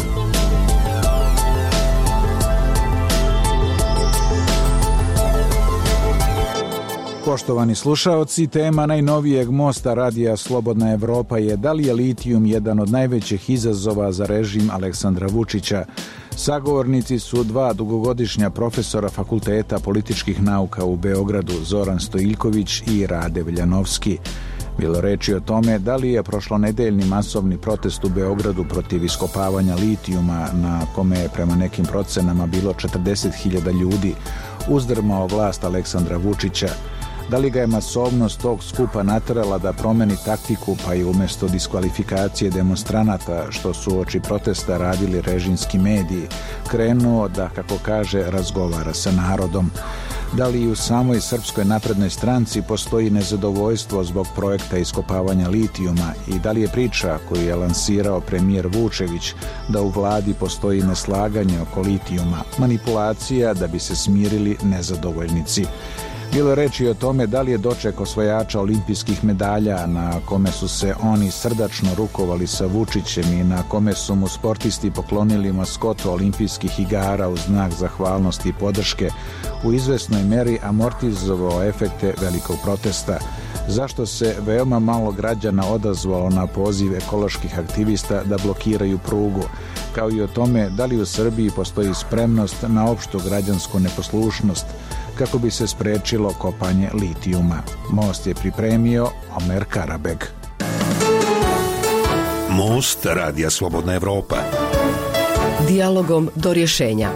Poštovani slušaoci, tema najnovijeg mosta Radija Slobodna Evropa je da li je litijum jedan od najvećih izazova za režim Aleksandra Vučića. Sagovornici su dva dugogodišnja profesora Fakulteta političkih nauka u Beogradu, Zoran Stojiljković i Rade Veljanovski. Bilo reči o tome da li je prošlonedeljni masovni protest u Beogradu protiv iskopavanja litijuma, na kome je prema nekim procenama bilo četrdeset hiljada ljudi, uzdrmao vlast Aleksandra Vučića. Da li ga je masovnost tog skupa naterala da promeni taktiku, pa i umjesto diskvalifikacije demonstranata, što su oči protesta radili režimski mediji, krenuo da, kako kaže, razgovara sa narodom. Da li i u samoj Srpskoj naprednoj stranci postoji nezadovoljstvo zbog projekta iskopavanja litijuma i da li je priča koju je lansirao premijer Vučević da u vladi postoji neslaganje oko litijuma, manipulacija da bi se smirili nezadovoljnici. Bilo je reči o tome da li je doček osvajača olimpijskih medalja na kome su se oni srdačno rukovali sa Vučićem i na kome su mu sportisti poklonili maskotu olimpijskih igara u znak zahvalnosti i podrške u izvesnoj meri amortizovao efekte velikog protesta. Zašto se veoma malo građana odazvalo na poziv ekoloških aktivista da blokiraju prugu, kao i o tome da li u Srbiji postoji spremnost na opštu građansku neposlušnost kako bi se sprečilo kopanje litijuma. Most je pripremio Omer Karabeg. Most Radija Slobodna Evropa. Dijalogom do rješenja.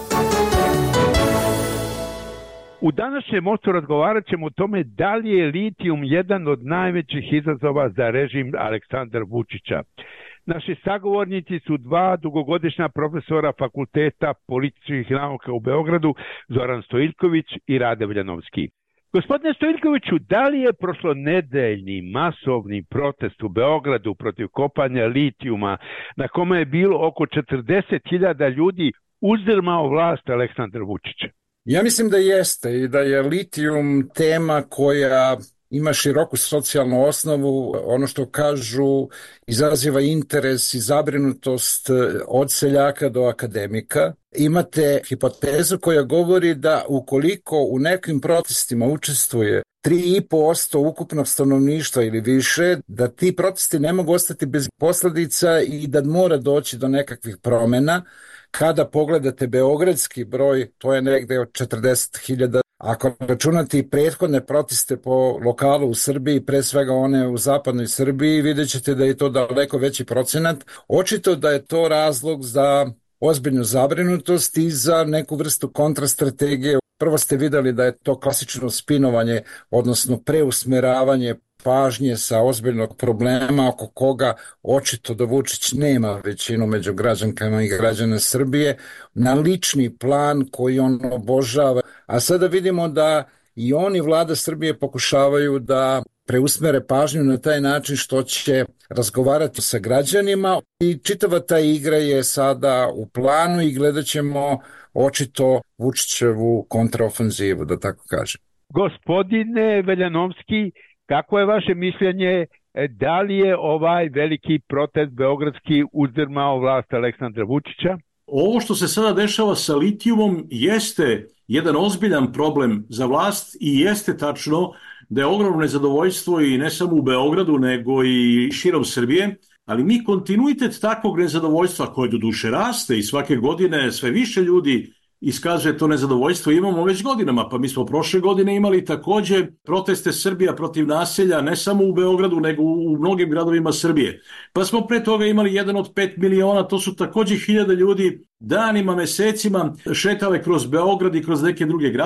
U današnjem mostu razgovarat ćemo o tome da li je litijum jedan od najvećih izazova za režim Aleksandra Vučića. Naši sagovornici su dva dugogodišnja profesora Fakulteta političkih nauka u Beogradu, Zoran Stojiljković i Rade Veljanovski. Gospodine Stojiljkoviću, da li je prošlonedeljni masovni protest u Beogradu protiv kopanja litijuma, na kome je bilo oko četrdeset hiljada ljudi, uzdrmao vlast Aleksandra Vučića? Ja mislim da jeste i da je litijum tema koja ima široku socijalnu osnovu, ono što kažu izaziva interes i zabrinutost od seljaka do akademika. Imate hipotezu koja govori da ukoliko u nekim protestima učestvuje tri i po posto ukupnog stanovništva ili više, da ti protesti ne mogu ostati bez posljedica i da mora doći do nekakvih promjena. Kada pogledate beogradski broj, to je negde od četrdeset hiljada. Ako računate i prethodne proteste po lokalu u Srbiji, pre svega one u zapadnoj Srbiji, vidjet ćete da je to daleko veći procenat. Očito da je to razlog za ozbiljnu zabrinutost i za neku vrstu kontrastrategije. Prvo ste vidjeli da je to klasično spinovanje, odnosno preusmeravanje pažnje sa ozbiljnog problema oko koga očito da Vučić nema većinu među građankama i građana Srbije, na lični plan koji on obožava. A sada vidimo da i oni vlada Srbije pokušavaju da preusmere pažnju na taj način što će razgovarati sa građanima i čitava ta igra je sada u planu i gledat ćemo očito Vučićevu kontraofenzivu, da tako kažem. Gospodine Veljanovski, kako je vaše mišljenje, da li je ovaj veliki protest beogradski uzdrmao vlast Aleksandra Vučića? Ovo što se sada dešava sa litijumom jeste jedan ozbiljan problem za vlast i jeste tačno da je ogromno nezadovoljstvo i ne samo u Beogradu nego i širom Srbije, ali mi kontinuitet takvog nezadovoljstva koje do duše raste i svake godine sve više ljudi iskazuje to nezadovoljstvo imamo već godinama, pa mi smo prošle godine imali takođe proteste Srbija protiv naselja, ne samo u Beogradu, nego u mnogim gradovima Srbije. Pa smo pre toga imali jedan od pet miliona, to su takođe hiljada ljudi danima, mesecima šetale kroz Beograd i kroz neke druge gradove.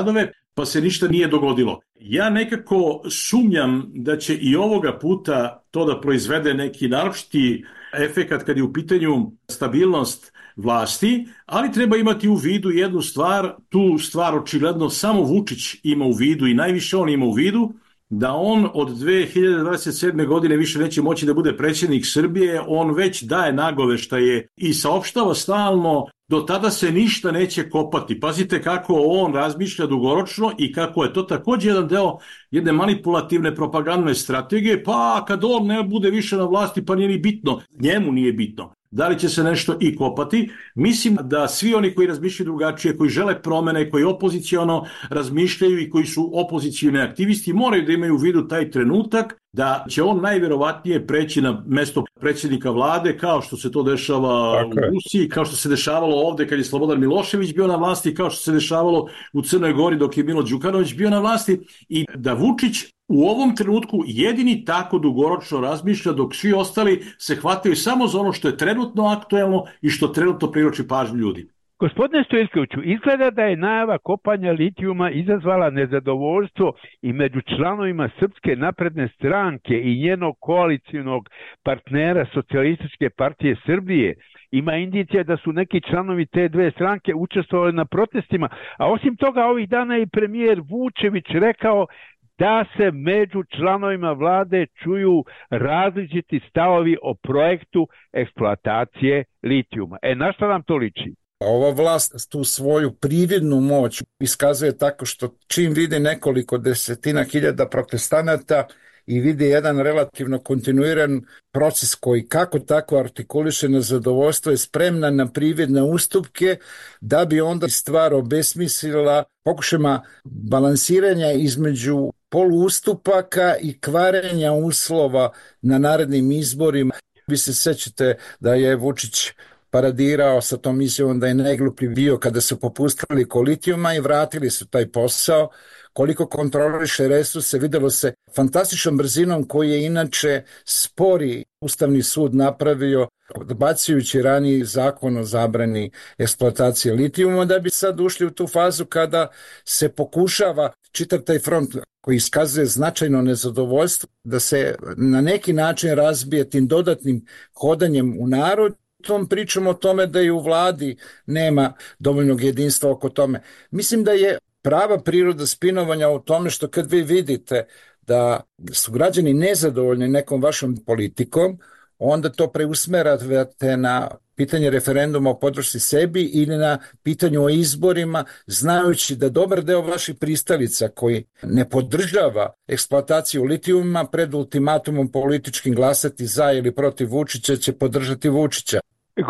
pa se ništa nije dogodilo. Ja nekako sumnjam da će i ovoga puta to da proizvede neki naročiti efekat kad je u pitanju stabilnost vlasti, ali treba imati u vidu jednu stvar, tu stvar očigledno samo Vučić ima u vidu i najviše on ima u vidu, da on od dve hiljade dvadeset sedme. godine više neće moći da bude predsjednik Srbije, on već daje nagoveštaje i saopštava stalno, do tada se ništa neće kopati. Pazite kako on razmišlja dugoročno i kako je to također jedan deo jedne manipulativne propagandne strategije, pa kad on ne bude više na vlasti pa nije ni bitno, njemu nije bitno. Da li će se nešto i kopati? Mislim da svi oni koji razmišljaju drugačije, koji žele promene, koji opoziciono razmišljaju i koji su opozicijni aktivisti, moraju da imaju u vidu taj trenutak da će on najvjerovatnije preći na mesto predsjednika vlade, kao što se to dešava Tako u Rusiji, kao što se dešavalo ovde kad je Slobodan Milošević bio na vlasti, kao što se dešavalo u Crnoj Gori dok je Milo Đukanović bio na vlasti, i da Vučić u ovom trenutku jedini tako dugoročno razmišlja, dok svi ostali se hvataju samo za ono što je trenutno aktuelno i što trenutno privlači pažnju ljudi. Gospodine Stojiljkoviću, izgleda da je najava kopanja litijuma izazvala nezadovoljstvo i među članovima Srpske napredne stranke i njenog koalicionog partnera Socijalističke partije Srbije. Ima indicija da su neki članovi te dve stranke učestvovali na protestima, a osim toga ovih dana i premijer Vučević rekao da se među članovima vlade čuju različiti stavovi o projektu eksploatacije litijuma. E, na šta nam to liči? Ova vlast tu svoju prividnu moć iskazuje tako što čim vidi nekoliko desetina hiljada protestanata i vidi jedan relativno kontinuiran proces koji kako tako artikuliše nezadovoljstvo, je spremna na prividne ustupke da bi onda stvar obesmislila pokušajima balansiranja između poluustupaka i kvarenja uslova na narednim izborima. Vi se sećate da je Vučić paradirao sa tom izjavom da je najgluplji bio kada su popustili oko litijuma i vratili su taj posao. Koliko kontroliše resurse, videlo se fantastičnom brzinom koji je inače spori Ustavni sud napravio, odbacujući raniji zakon o zabrani eksploatacije litijuma, da bi sad ušli u tu fazu kada se pokušava čitav taj front koji iskazuje značajno nezadovoljstvo da se na neki način razbije tim dodatnim hodanjem u narod. Tom pričamo o tome da i u vladi nema dovoljnog jedinstva oko tome. Mislim da je prava priroda spinovanja u tome što kad vi vidite da su građani nezadovoljni nekom vašom politikom, onda to preusmerate na pitanje referenduma o podršci sebi ili na pitanju o izborima, znajući da dobar deo vaših pristalica koji ne podržava eksploataciju litijuma pred ultimatumom političkim glasati za ili protiv Vučića će podržati Vučića.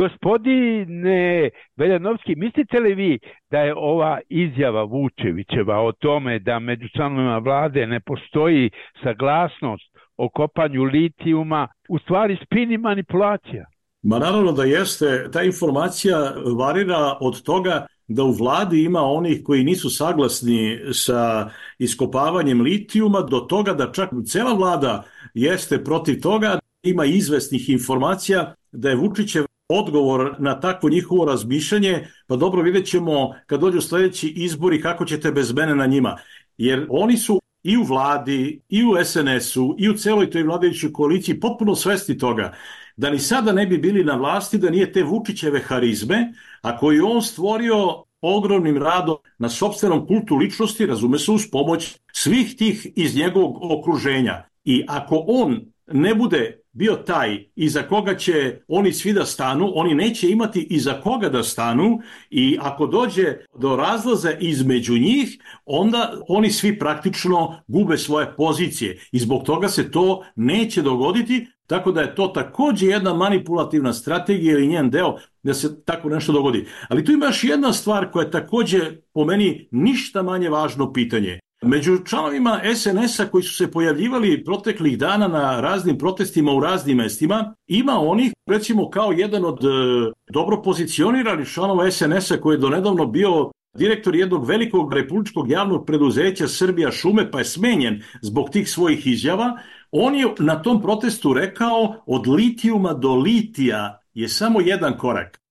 Gospodine Veljanovski, mislite li vi da je ova izjava Vučevićeva o tome da među članovima vlade ne postoji saglasnost o kopanju litijuma u stvari spin i manipulacija? Ma naravno da jeste. Ta informacija varira od toga da u vladi ima onih koji nisu saglasni sa iskopavanjem litijuma, do toga da čak cela vlada jeste protiv toga. Ima izvesnih informacija da je Vučićev odgovor na takvo njihovo razmišljanje, pa dobro, vidjet ćemo kad dođu sljedeći izbori kako ćete bez mene na njima. Jer oni su i u vladi, i u es en esu, i u celoj toj vladajućoj koaliciji potpuno svesni toga da ni sada ne bi bili na vlasti da nije te Vučićeve harizme, a koju on stvorio ogromnim radom na sopstvenom kultu ličnosti, razume se, uz pomoć svih tih iz njegovog okruženja. I ako on ne bude bio taj iza koga će oni svi da stanu, oni neće imati iza koga da stanu, i ako dođe do razlaza između njih, onda oni svi praktično gube svoje pozicije i zbog toga se to neće dogoditi, tako da je to također jedna manipulativna strategija ili njen deo da se tako nešto dogodi. Ali tu ima još jedna stvar koja je također po meni ništa manje važno pitanje. Među članovima es en esa koji su se pojavljivali proteklih dana na raznim protestima u raznim mestima, ima onih, recimo kao jedan od e, dobro pozicioniranih članova es en esa koji je donedavno bio direktor jednog velikog republičkog javnog preduzeća Srbija šume, pa je smenjen zbog tih svojih izjava. On je na tom protestu rekao od litijuma do litija je samo jedan korak.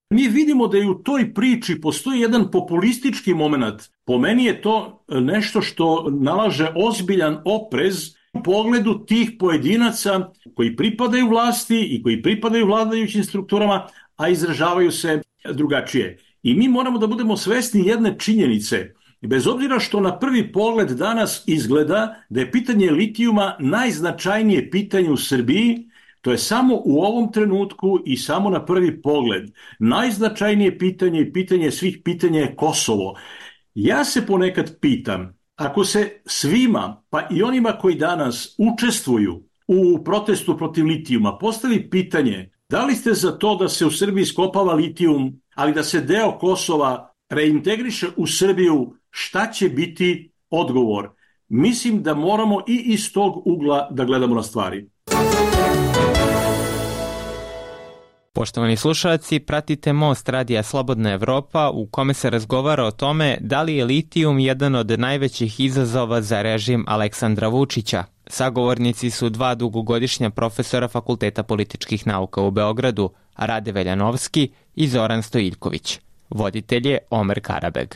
Mi vidimo da i u toj priči postoji jedan populistički moment. Po meni je to nešto što nalaže ozbiljan oprez u pogledu tih pojedinaca koji pripadaju vlasti i koji pripadaju vladajućim strukturama, a izražavaju se drugačije. I mi moramo da budemo svesni jedne činjenice. Bez obzira što na prvi pogled danas izgleda da je pitanje litijuma najznačajnije pitanje u Srbiji, to je samo u ovom trenutku i samo na prvi pogled. Najznačajnije pitanje i pitanje svih pitanja je Kosovo. Ja se ponekad pitam, ako se svima, pa i onima koji danas učestvuju u protestu protiv litijuma, postavi pitanje da li ste za to da se u Srbiji iskopava litijum, ali da se deo Kosova reintegriše u Srbiju, šta će biti odgovor? Mislim da moramo i iz tog ugla da gledamo na stvari. Poštovani slušalci, pratite Most radija Slobodna Evropa u kome se razgovara o tome da li je litijum jedan od najvećih izazova za režim Aleksandra Vučića. Sagovornici su dva dugogodišnja profesora Fakulteta političkih nauka u Beogradu, Rade Veljanovski i Zoran Stojiljković. Voditelj je Omer Karabeg.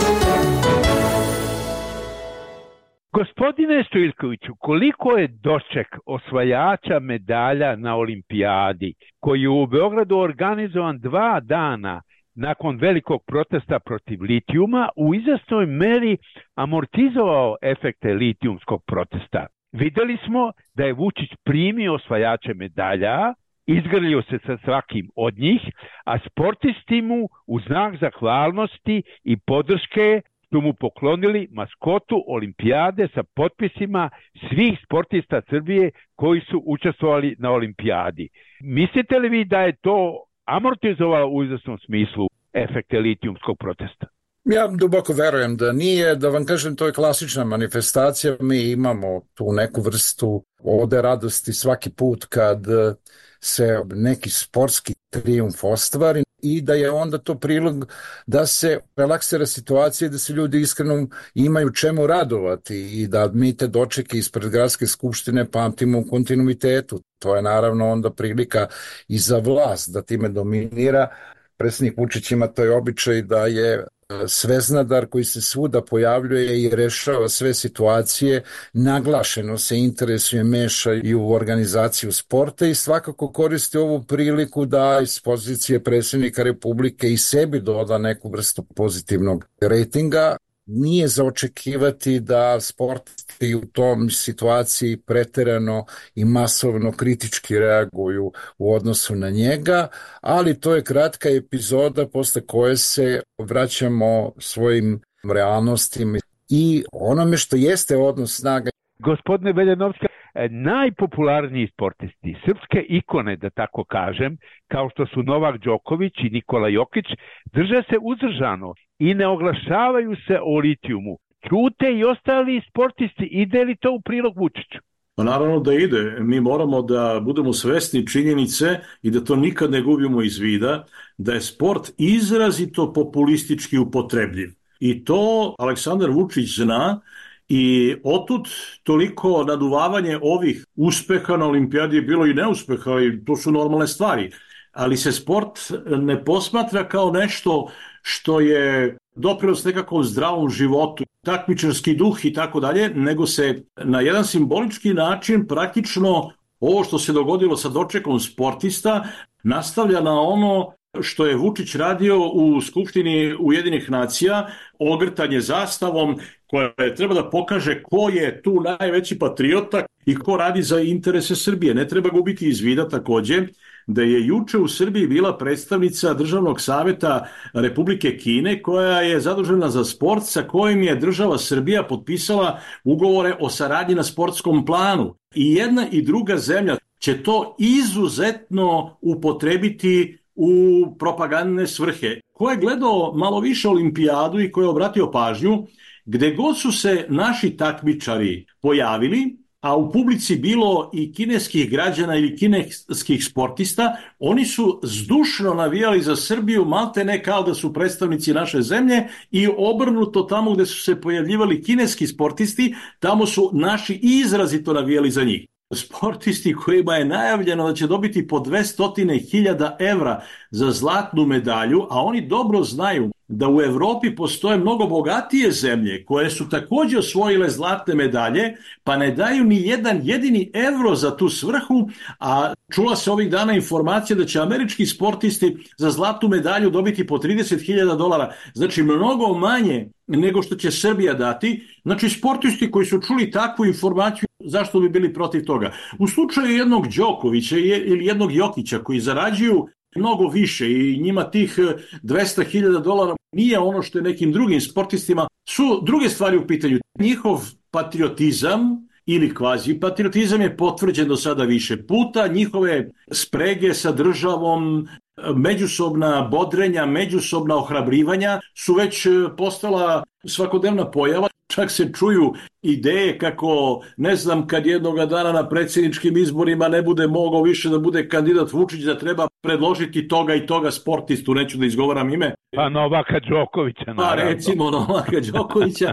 Gospodine Stojiljkoviću, koliko je doček osvajača medalja na olimpijadi, koji je u Beogradu organizovan dva dana nakon velikog protesta protiv litijuma, u izvesnoj meri amortizovao efekte litijumskog protesta? Videli smo da je Vučić primio osvajače medalja, izgrlio se sa svakim od njih, a sportisti mu u znak zahvalnosti i podrške su mu poklonili maskotu olimpijade sa potpisima svih sportista Srbije koji su učestvovali na olimpijadi. Mislite li vi da je to amortizovalo u izvesnom smislu efekte litijumskog protesta? Ja duboko verujem da nije, da vam kažem, to je klasična manifestacija, mi imamo tu neku vrstu ode radosti svaki put kad se neki sportski trijumf ostvari i da je onda to prilog da se relaksira situacija i da se ljudi iskreno imaju čemu radovati i da mi te dočeke ispred Gradske skupštine pamtimo u kontinuitetu. To je naravno onda prilika i za vlast da time dominira. Predsjednik Vučić ima taj običaj da je sveznadar koji se svuda pojavljuje i rešava sve situacije, naglašeno se interesuje, meša i u organizaciju sporta i svakako koristi ovu priliku da iz pozicije predsjednika Republike i sebi doda neku vrstu pozitivnog rejtinga. Nije za očekivati da sportisti u tom situaciji preterano i masovno kritički reaguju u odnosu na njega, ali to je kratka epizoda posle koje se vraćamo svojim realnostima i onome što jeste odnos snaga. Gospodine Veljanovski, najpopularniji sportisti, srpske ikone, da tako kažem, kao što su Novak Đoković i Nikola Jokić, drže se uzdržano i ne oglašavaju se o litijumu. Ćute i ostali sportisti, ide li to u prilog Vučiću? Pa naravno da ide. Mi moramo da budemo svesni činjenice i da to nikad ne gubimo iz vida, da je sport izrazito populistički upotrebljiv. I to Aleksandar Vučić zna i otud toliko naduvavanje ovih uspeha na olimpijadi je bilo i neuspeha i to su normalne stvari. Ali se sport ne posmatra kao nešto što je doprinos nekakvom zdravom životu, takmičarski duh i tako dalje, nego se na jedan simbolički način praktično ovo što se dogodilo sa dočekom sportista nastavlja na ono što je Vučić radio u Skupštini Ujedinjenih nacija, ogrtanje zastavom koja treba da pokaže ko je tu najveći patriota i ko radi za interese Srbije. Ne treba gubiti iz vida takođe da je juče u Srbiji bila predstavnica Državnog saveta Republike Kine koja je zadužena za sport sa kojim je država Srbija potpisala ugovore o saradnji na sportskom planu. I jedna i druga zemlja će to izuzetno upotrebiti u propagandne svrhe. Ko je gledao malo više olimpijadu i ko je obratio pažnju, gde god su se naši takmičari pojavili, a u publici bilo i kineskih građana ili kineskih sportista, oni su zdušno navijali za Srbiju, malte ne kao da su predstavnici naše zemlje i obrnuto tamo gde su se pojavljivali kineski sportisti, tamo su naši izrazito navijali za njih. sportisti kojima je najavljeno da će dobiti po dvesta hiljada evra za zlatnu medalju, a oni dobro znaju da u Evropi postoje mnogo bogatije zemlje koje su također osvojile zlatne medalje, pa ne daju ni jedan jedini evro za tu svrhu, a čula se ovih dana informacija da će američki sportisti za zlatnu medalju dobiti po trideset hiljada dolara, znači mnogo manje nego što će Srbija dati. Znači sportisti koji su čuli takvu informaciju, zašto bi bili protiv toga? U slučaju jednog Đokovića ili jednog Jokića koji zarađuju mnogo više i njima tih dvesta hiljada dolara nije ono što je nekim drugim sportistima, su druge stvari u pitanju. Njihov patriotizam ili kvazi patriotizam je potvrđen do sada više puta, njihove sprege sa državom, međusobna bodrenja, međusobna ohrabrivanja su već postala svakodnevna pojava. Čak se čuju ideje kako, ne znam, kad jednoga dana na predsjedničkim izborima ne bude mogao više da bude kandidat Vučić, da treba predložiti toga i toga sportistu, neću da izgovaram ime. Pa Novaka Đokovića, naravno. Pa recimo Novaka Đokovića.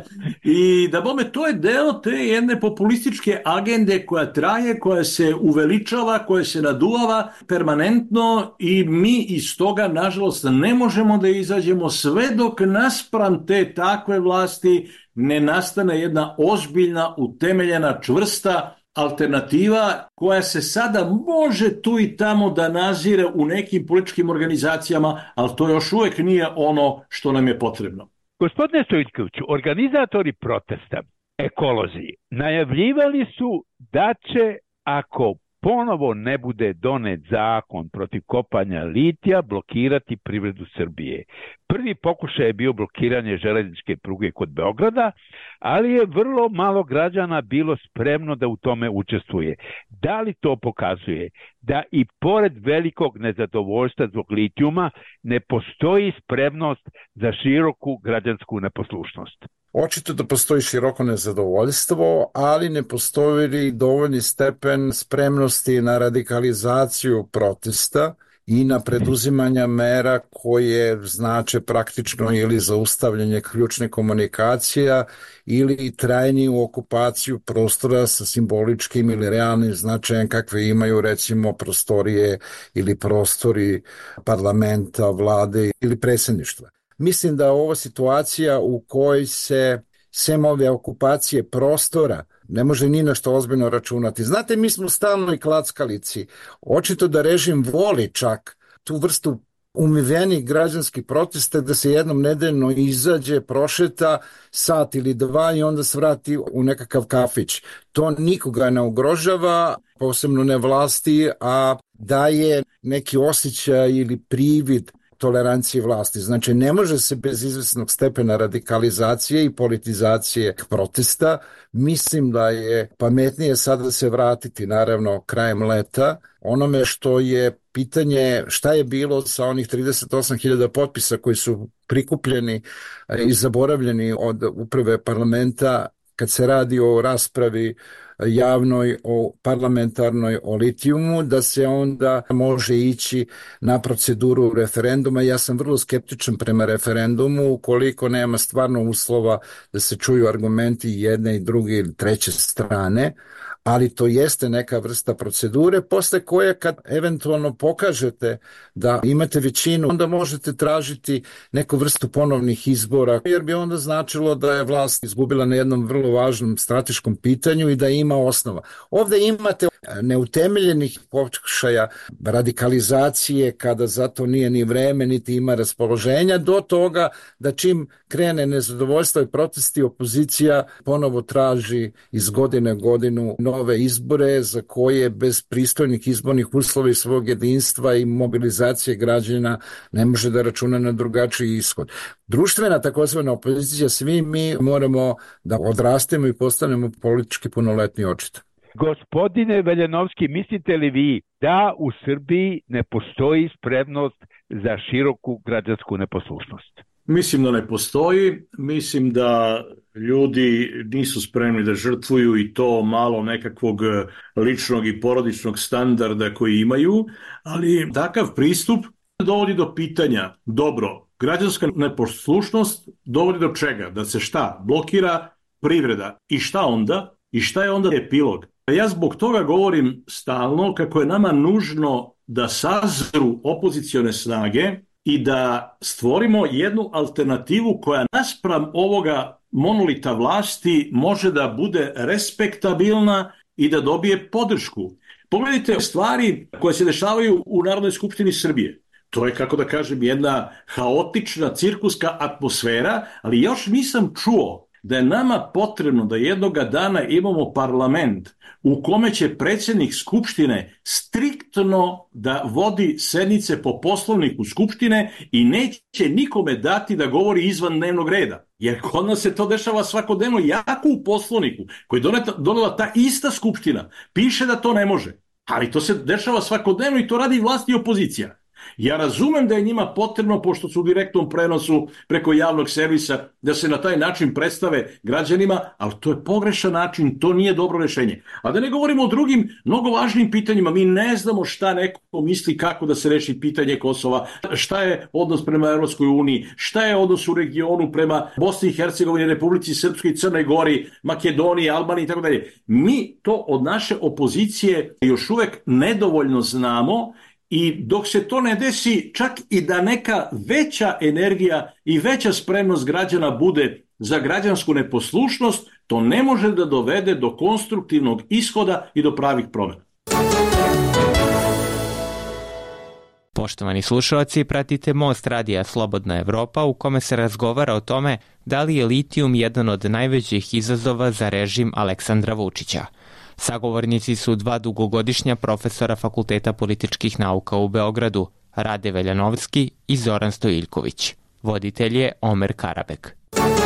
I da bome, to je deo te jedne populističke agende koja traje, koja se uveličava, koja se naduvava permanentno i mi iz toga, nažalost, ne možemo da izađemo sve dok naspram te takve vlasti ne nastane jedna ozbiljna, utemeljena, čvrsta alternativa koja se sada može tu i tamo da nazire u nekim političkim organizacijama, ali to još uvijek nije ono što nam je potrebno. Gospodine Stojkoviću, organizatori protesta, ekolozi, najavljivali su da će, ako ponovo ne bude donet zakon protiv kopanja litija, blokirati privredu Srbije. Prvi pokušaj je bio blokiranje železničke pruge kod Beograda, ali je vrlo malo građana bilo spremno da u tome učestvuje. Da li to pokazuje da i pored velikog nezadovoljstva zbog litijuma ne postoji spremnost za široku građansku neposlušnost? Očito da postoji široko nezadovoljstvo, ali ne postoji dovoljni stepen spremnosti na radikalizaciju protesta i na preduzimanja mera koje znače praktično ili zaustavljanje ključne komunikacija ili trajniju okupaciju prostora sa simboličkim ili realnim značajem kakve imaju recimo prostorije ili prostori parlamenta, vlade ili predsjedništva. Mislim da ova situacija u kojoj se sem ove okupacije prostora ne može ni na što ozbiljno računati. Znate, mi smo stalno i klackalici. Očito da režim voli čak tu vrstu umivenih građanskih protesta da se jednom nedeljno izađe, prošeta sat ili dva i onda svrati u nekakav kafić. To nikoga ne ugrožava, posebno ne vlasti, a daje neki osjećaj ili privid tolerancije vlasti. Znači, ne može se bez izvesnog stepena radikalizacije i politizacije protesta. Mislim da je pametnije sada se vratiti, naravno, krajem leta, onome što je pitanje šta je bilo sa onih trideset osam hiljada potpisa koji su prikupljeni i zaboravljeni od uprave parlamenta kad se radi o raspravi javnoj, o parlamentarnoj, o litijumu, da se onda može ići na proceduru referenduma. Ja sam vrlo skeptičan prema referendumu ukoliko nema stvarno uslova da se čuju argumenti jedne i druge ili treće strane, ali to jeste neka vrsta procedure posle koje kad eventualno pokažete da imate većinu, onda možete tražiti neku vrstu ponovnih izbora, jer bi onda značilo da je vlast izgubila na jednom vrlo važnom strateškom pitanju i da ima osnova. Ovde imate neutemeljenih pokušaja radikalizacije kada zato nije ni vreme, niti ima raspoloženja, do toga da čim krene nezadovoljstvo i protesti, opozicija ponovo traži iz godine u godinu nove izbore za koje bez pristojnih izbornih uslova i svog jedinstva i mobilizacije građana ne može da računa na drugačiji ishod. Društvena takozvana opozicija, svi mi moramo da odrastemo i postanemo politički punoletni očito. Gospodine Veljanovski, mislite li vi da u Srbiji ne postoji spremnost za široku građansku neposlušnost? Mislim da ne postoji, mislim da ljudi nisu spremni da žrtvuju i to malo nekakvog ličnog i porodičnog standarda koji imaju, ali takav pristup dovodi do pitanja, dobro, građanska neposlušnost dovodi do čega? Da se šta? Blokira privreda. I šta onda? I šta je onda epilog? Ja zbog toga govorim stalno kako je nama nužno da sazru opozicione snage i da stvorimo jednu alternativu koja naspram ovoga monolita vlasti može da bude respektabilna i da dobije podršku. Pogledajte stvari koje se dešavaju u Narodnoj skupštini Srbije. To je, kako da kažem, jedna haotična cirkuska atmosfera, ali još nisam čuo da je nama potrebno da jednoga dana imamo parlament u kome će predsjednik Skupštine striktno da vodi sednice po poslovniku Skupštine i neće nikome dati da govori izvan dnevnog reda. Jer kod nas se to dešava svakodnevno, jako u poslovniku koji je donela ta ista Skupština. Piše da to ne može, ali to se dešava svakodnevno i to radi vlast i opozicija. Ja razumem da je njima potrebno, pošto su u direktnom prenosu preko javnog servisa, da se na taj način predstave građanima, ali to je pogrešan način, to nije dobro rešenje. A da ne govorimo o drugim mnogo važnim pitanjima, mi ne znamo šta neko misli kako da se reši pitanje Kosova, šta je odnos prema Evropskoj uniji, šta je odnos u regionu prema Bosni i Hercegovini, Republici Srpskoj, Crnoj Gori, Makedoniji, Albaniji i tako dalje. Mi to od naše opozicije još uvek nedovoljno znamo. I dok se to ne desi, čak i da neka veća energija i veća spremnost građana bude za građansku neposlušnost, to ne može da dovede do konstruktivnog ishoda i do pravih promjena. Poštovani slušalci, pratite Most radija Slobodna Evropa u kome se razgovara o tome da li je litijum jedan od najvećih izazova za režim Aleksandra Vučića. Sagovornici su dva dugogodišnja profesora Fakulteta političkih nauka u Beogradu, Rade Veljanovski i Zoran Stojiljković. Voditelj je Omer Karabek.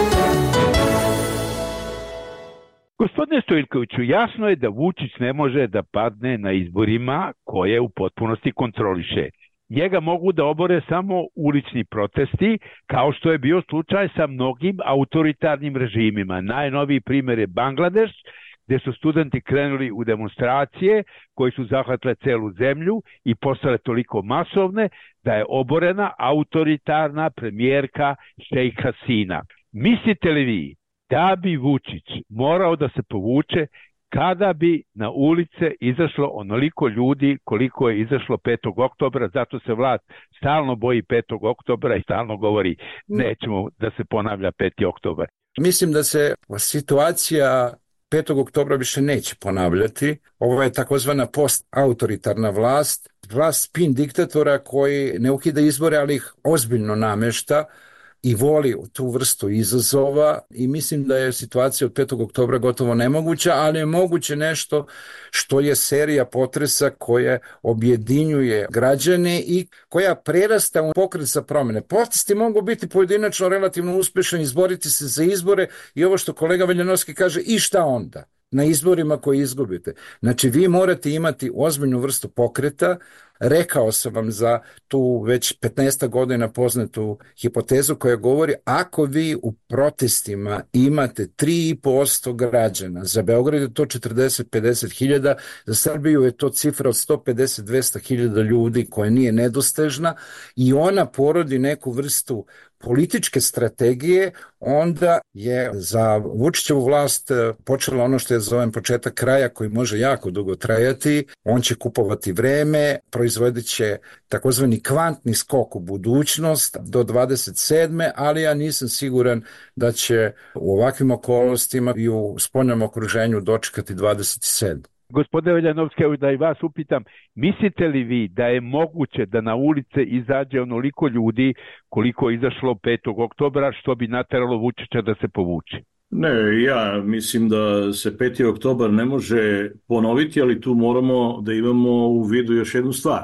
Gospodine Stojiljkoviću, jasno je da Vučić ne može da padne na izborima koje u potpunosti kontroliše. Njega mogu da obore samo ulični protesti, kao što je bio slučaj sa mnogim autoritarnim režimima. Najnoviji primjer je Bangladeš, gde su studenti krenuli u demonstracije koje su zahvatile celu zemlju i postale toliko masovne da je oborena autoritarna premijerka Šejk Hasina. Mislite li vi da bi Vučić morao da se povuče kada bi na ulice izašlo onoliko ljudi koliko je izašlo petog oktobra, zato se vlast stalno boji petog oktobra i stalno govori nećemo da se ponavlja peti oktobar. Mislim da se situacija petog oktobra više neće ponavljati. Ovo je takozvana post-autoritarna vlast, vlast spin diktatora koji ne ukida izbore, ali ih ozbiljno namešta i voli tu vrstu izazova i mislim da je situacija od petog oktobra gotovo nemoguća, ali je moguće nešto što je serija potresa koja objedinjuje građane i koja prerasta u pokret za promjene. Protesti mogu biti pojedinačno relativno uspješni, izboriti se za izbore i ovo što kolega Veljanovski kaže, i šta onda? Na izborima koje izgubite. Znači vi morate imati ozbiljnu vrstu pokreta. Rekao sam vam za tu već petnaest godina poznatu hipotezu koja govori ako vi u protestima imate tri i po posto građana, za Beograd je to četrdeset do pedeset hiljada, za Srbiju je to cifra od sto pedeset do dvesta hiljada ljudi koja nije nedostežna i ona porodi neku vrstu političke strategije, onda je za Vučićevu vlast počelo ono što je zovem početak kraja koji može jako dugo trajati. On će kupovati vreme, proizvodit će takozvani kvantni skok u budućnost do dvadeset sedme ali ja nisam siguran da će u ovakvim okolnostima i u spoljnom okruženju dočekati dvadeset sedme. Gospodine Veljanovski, da i vas upitam, mislite li vi da je moguće da na ulice izađe onoliko ljudi koliko je izašlo petog oktobra, što bi nateralo Vučića da se povuče? Ne, ja mislim da se peti oktobar ne može ponoviti, ali tu moramo da imamo u vidu još jednu stvar.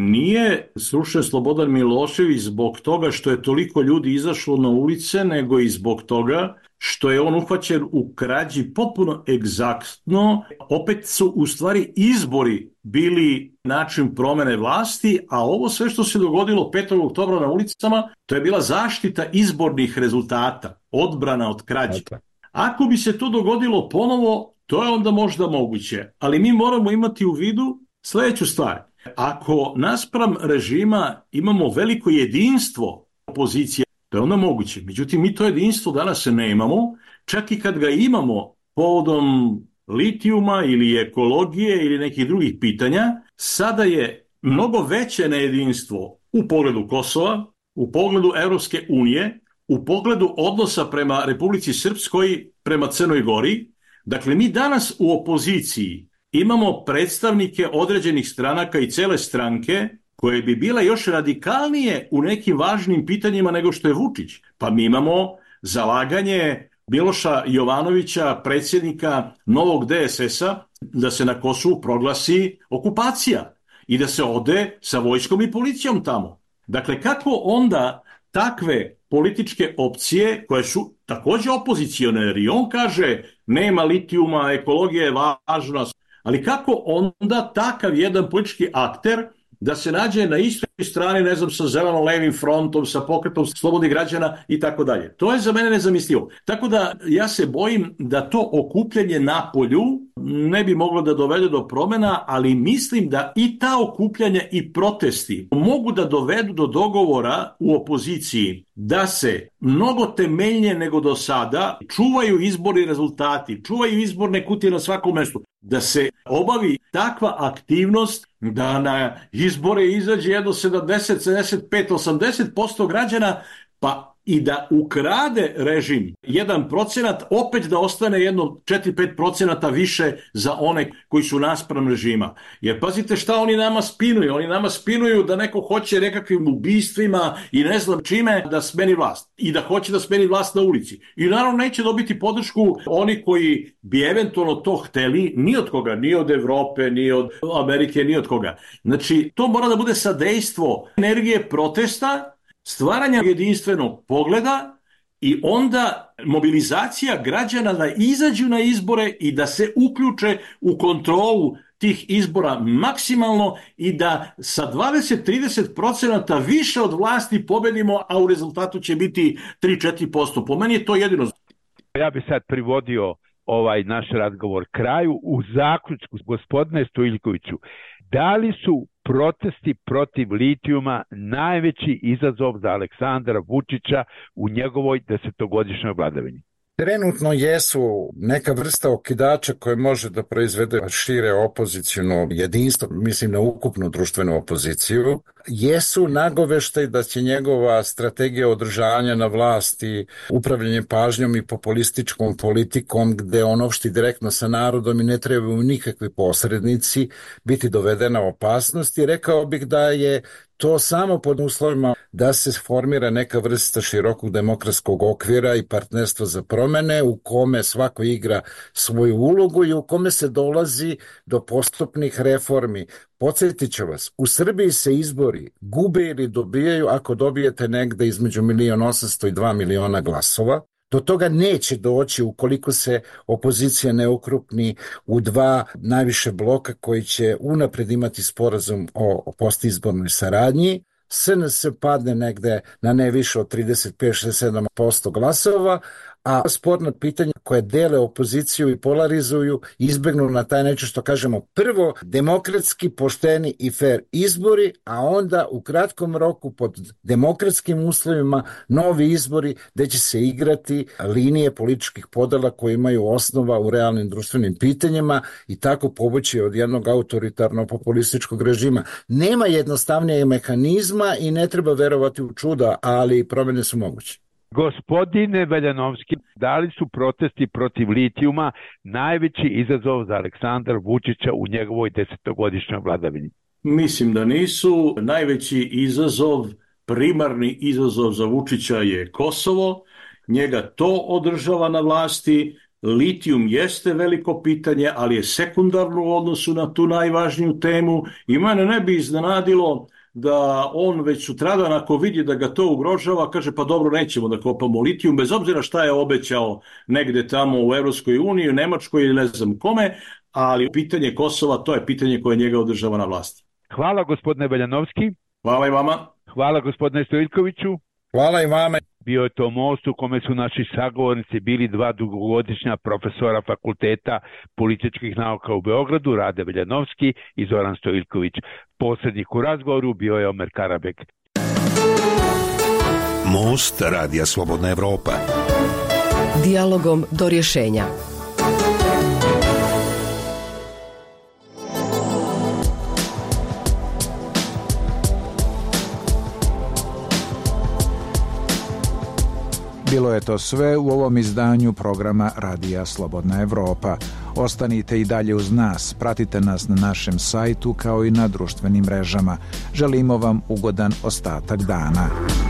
Nije srušen Slobodan Milošević zbog toga što je toliko ljudi izašlo na ulice, nego i zbog toga što je on uhvaćen u krađi potpuno egzaktno. Opet su u stvari izbori bili način promene vlasti, a ovo sve što se dogodilo petog oktobra na ulicama, to je bila zaštita izbornih rezultata, odbrana od krađe. Ako bi se to dogodilo ponovo, to je onda možda moguće, ali mi moramo imati u vidu sljedeću stvar. Ako naspram režima imamo veliko jedinstvo opozicije, to je onda moguće. Međutim, mi to jedinstvo danas ne imamo, čak i kad ga imamo povodom litijuma ili ekologije ili nekih drugih pitanja, sada je mnogo veće nejedinstvo u pogledu Kosova, u pogledu Evropske unije, u pogledu odnosa prema Republici Srpskoj, prema Crnoj Gori. Dakle, mi danas u opoziciji imamo predstavnike određenih stranaka i cele stranke koje bi bile još radikalnije u nekim važnim pitanjima nego što je Vučić. Pa mi imamo zalaganje Miloša Jovanovića, predsjednika novog D S S-a, da se na Kosovu proglasi okupacija i da se ode sa vojskom i policijom tamo. Dakle, kako onda takve političke opcije, koje su također opozicione, jer i on kaže nema litijuma, ekologija je važna, ali kako onda takav jedan politički akter da se nađe na istoj strani, ne znam, sa zeleno-levim frontom, sa pokretom slobodnih građana i tako dalje. To je za mene nezamislivo. Tako da ja se bojim da to okupljanje na polju ne bi moglo da dovede do promjena, ali mislim da i ta okupljanja i protesti mogu da dovedu do dogovora u opoziciji da se mnogo temeljnije nego do sada čuvaju izborni rezultati, čuvaju izborne kutije na svakom mjestu, da se obavi takva aktivnost da na izbore izađe jedno sedamdeset, sedamdeset pet, osamdeset posto građana, pa i da ukrade režim jedan procenat, opet da ostane jedno četiri do pet procenata više za one koji su naspram režima. Jer pazite šta oni nama spinuju. Oni nama spinuju da neko hoće nekakvim ubistvima i ne znam čime da smeni vlast. I da hoće da smeni vlast na ulici. I naravno neće dobiti podršku oni koji bi eventualno to hteli, ni od koga, ni od Evrope, ni od Amerike, ni od koga. Znači, to mora da bude sadejstvo energije protesta, stvaranja jedinstvenog pogleda i onda mobilizacija građana da izađu na izbore i da se uključe u kontrolu tih izbora maksimalno i da sa dvadeset do trideset procenata više od vlasti pobedimo, a u rezultatu će biti tri do četiri posto. Po meni je to jedino. Ja bi sad privodio ovaj naš razgovor kraju u zaključku, gospodine Stojiljkoviću. Da li su protesti protiv litijuma najveći izazov za Aleksandra Vučića u njegovoj desetogodišnjoj vladavini? Trenutno jesu neka vrsta okidača koje može da proizvede šire opoziciono jedinstvo, mislim na ukupnu društvenu opoziciju. Jesu nagoveštaj da će njegova strategija održavanja na vlasti, upravljanje pažnjom i populističkom politikom, gde on opšti direktno sa narodom i ne trebaju nikakvi posrednici, biti dovedena u opasnost. I rekao bih da je to samo pod uslovima da se formira neka vrsta širokog demokratskog okvira i partnerstva za promene u kome svako igra svoju ulogu i u kome se dolazi do postupnih reformi. Podsjetit ću vas, u Srbiji se izbori gube ili dobijaju ako dobijete negde između milion osamsto i dva miliona glasova. Do toga neće doći ukoliko se opozicija ne okrupni u dva najviše bloka koji će unapred imati sporazum o postizbornoj saradnji. S N S padne negde na ne više od trideset pet do šezdeset sedam posto glasova, a sporna pitanja koje dele opoziciju i polarizuju izbegnu na taj način što kažemo prvo demokratski, pošteni i fair izbori, a onda u kratkom roku pod demokratskim uslovima novi izbori gde će se igrati linije političkih podela koje imaju osnova u realnim društvenim pitanjima i tako povući od jednog autoritarnog populističkog režima. Nema jednostavnije mehanizma i ne treba verovati u čuda, ali promjene su moguće. Gospodine Veljanovski, da li su protesti protiv litijuma najveći izazov za Aleksandra Vučića u njegovoj desetogodišnjoj vladavini? Mislim da nisu. Najveći izazov, primarni izazov za Vučića je Kosovo. Njega to održava na vlasti. Litijum jeste veliko pitanje, ali je sekundarno u odnosu na tu najvažniju temu. I mene ne bi iznenadilo da on već sutradan ako vidi da ga to ugrožava, kaže pa dobro, nećemo da kopamo litijum, bez obzira šta je obećao negde tamo u Evropskoj uniji, u Nemačkoj ili ne znam kome, ali pitanje Kosova, to je pitanje koje njega održava na vlasti. Hvala gospodine Veljanovski. Hvala i vama. Hvala gospodine Stojiljkoviću. Hvala i vama. Bio je to most u kome su naši sagovornici bili dva dugogodišnja profesora Fakulteta političkih nauka u Beogradu, Rade Veljanovski i Zoran Stojiljković. Posrednik u razgovoru bio je Omer Karabek. Most Radija Slobodna Evropa. Dijalogom do rješenja. Bilo je to sve u ovom izdanju programa Radija Slobodna Evropa. Ostanite i dalje uz nas, pratite nas na našem sajtu kao i na društvenim mrežama. Želimo vam ugodan ostatak dana.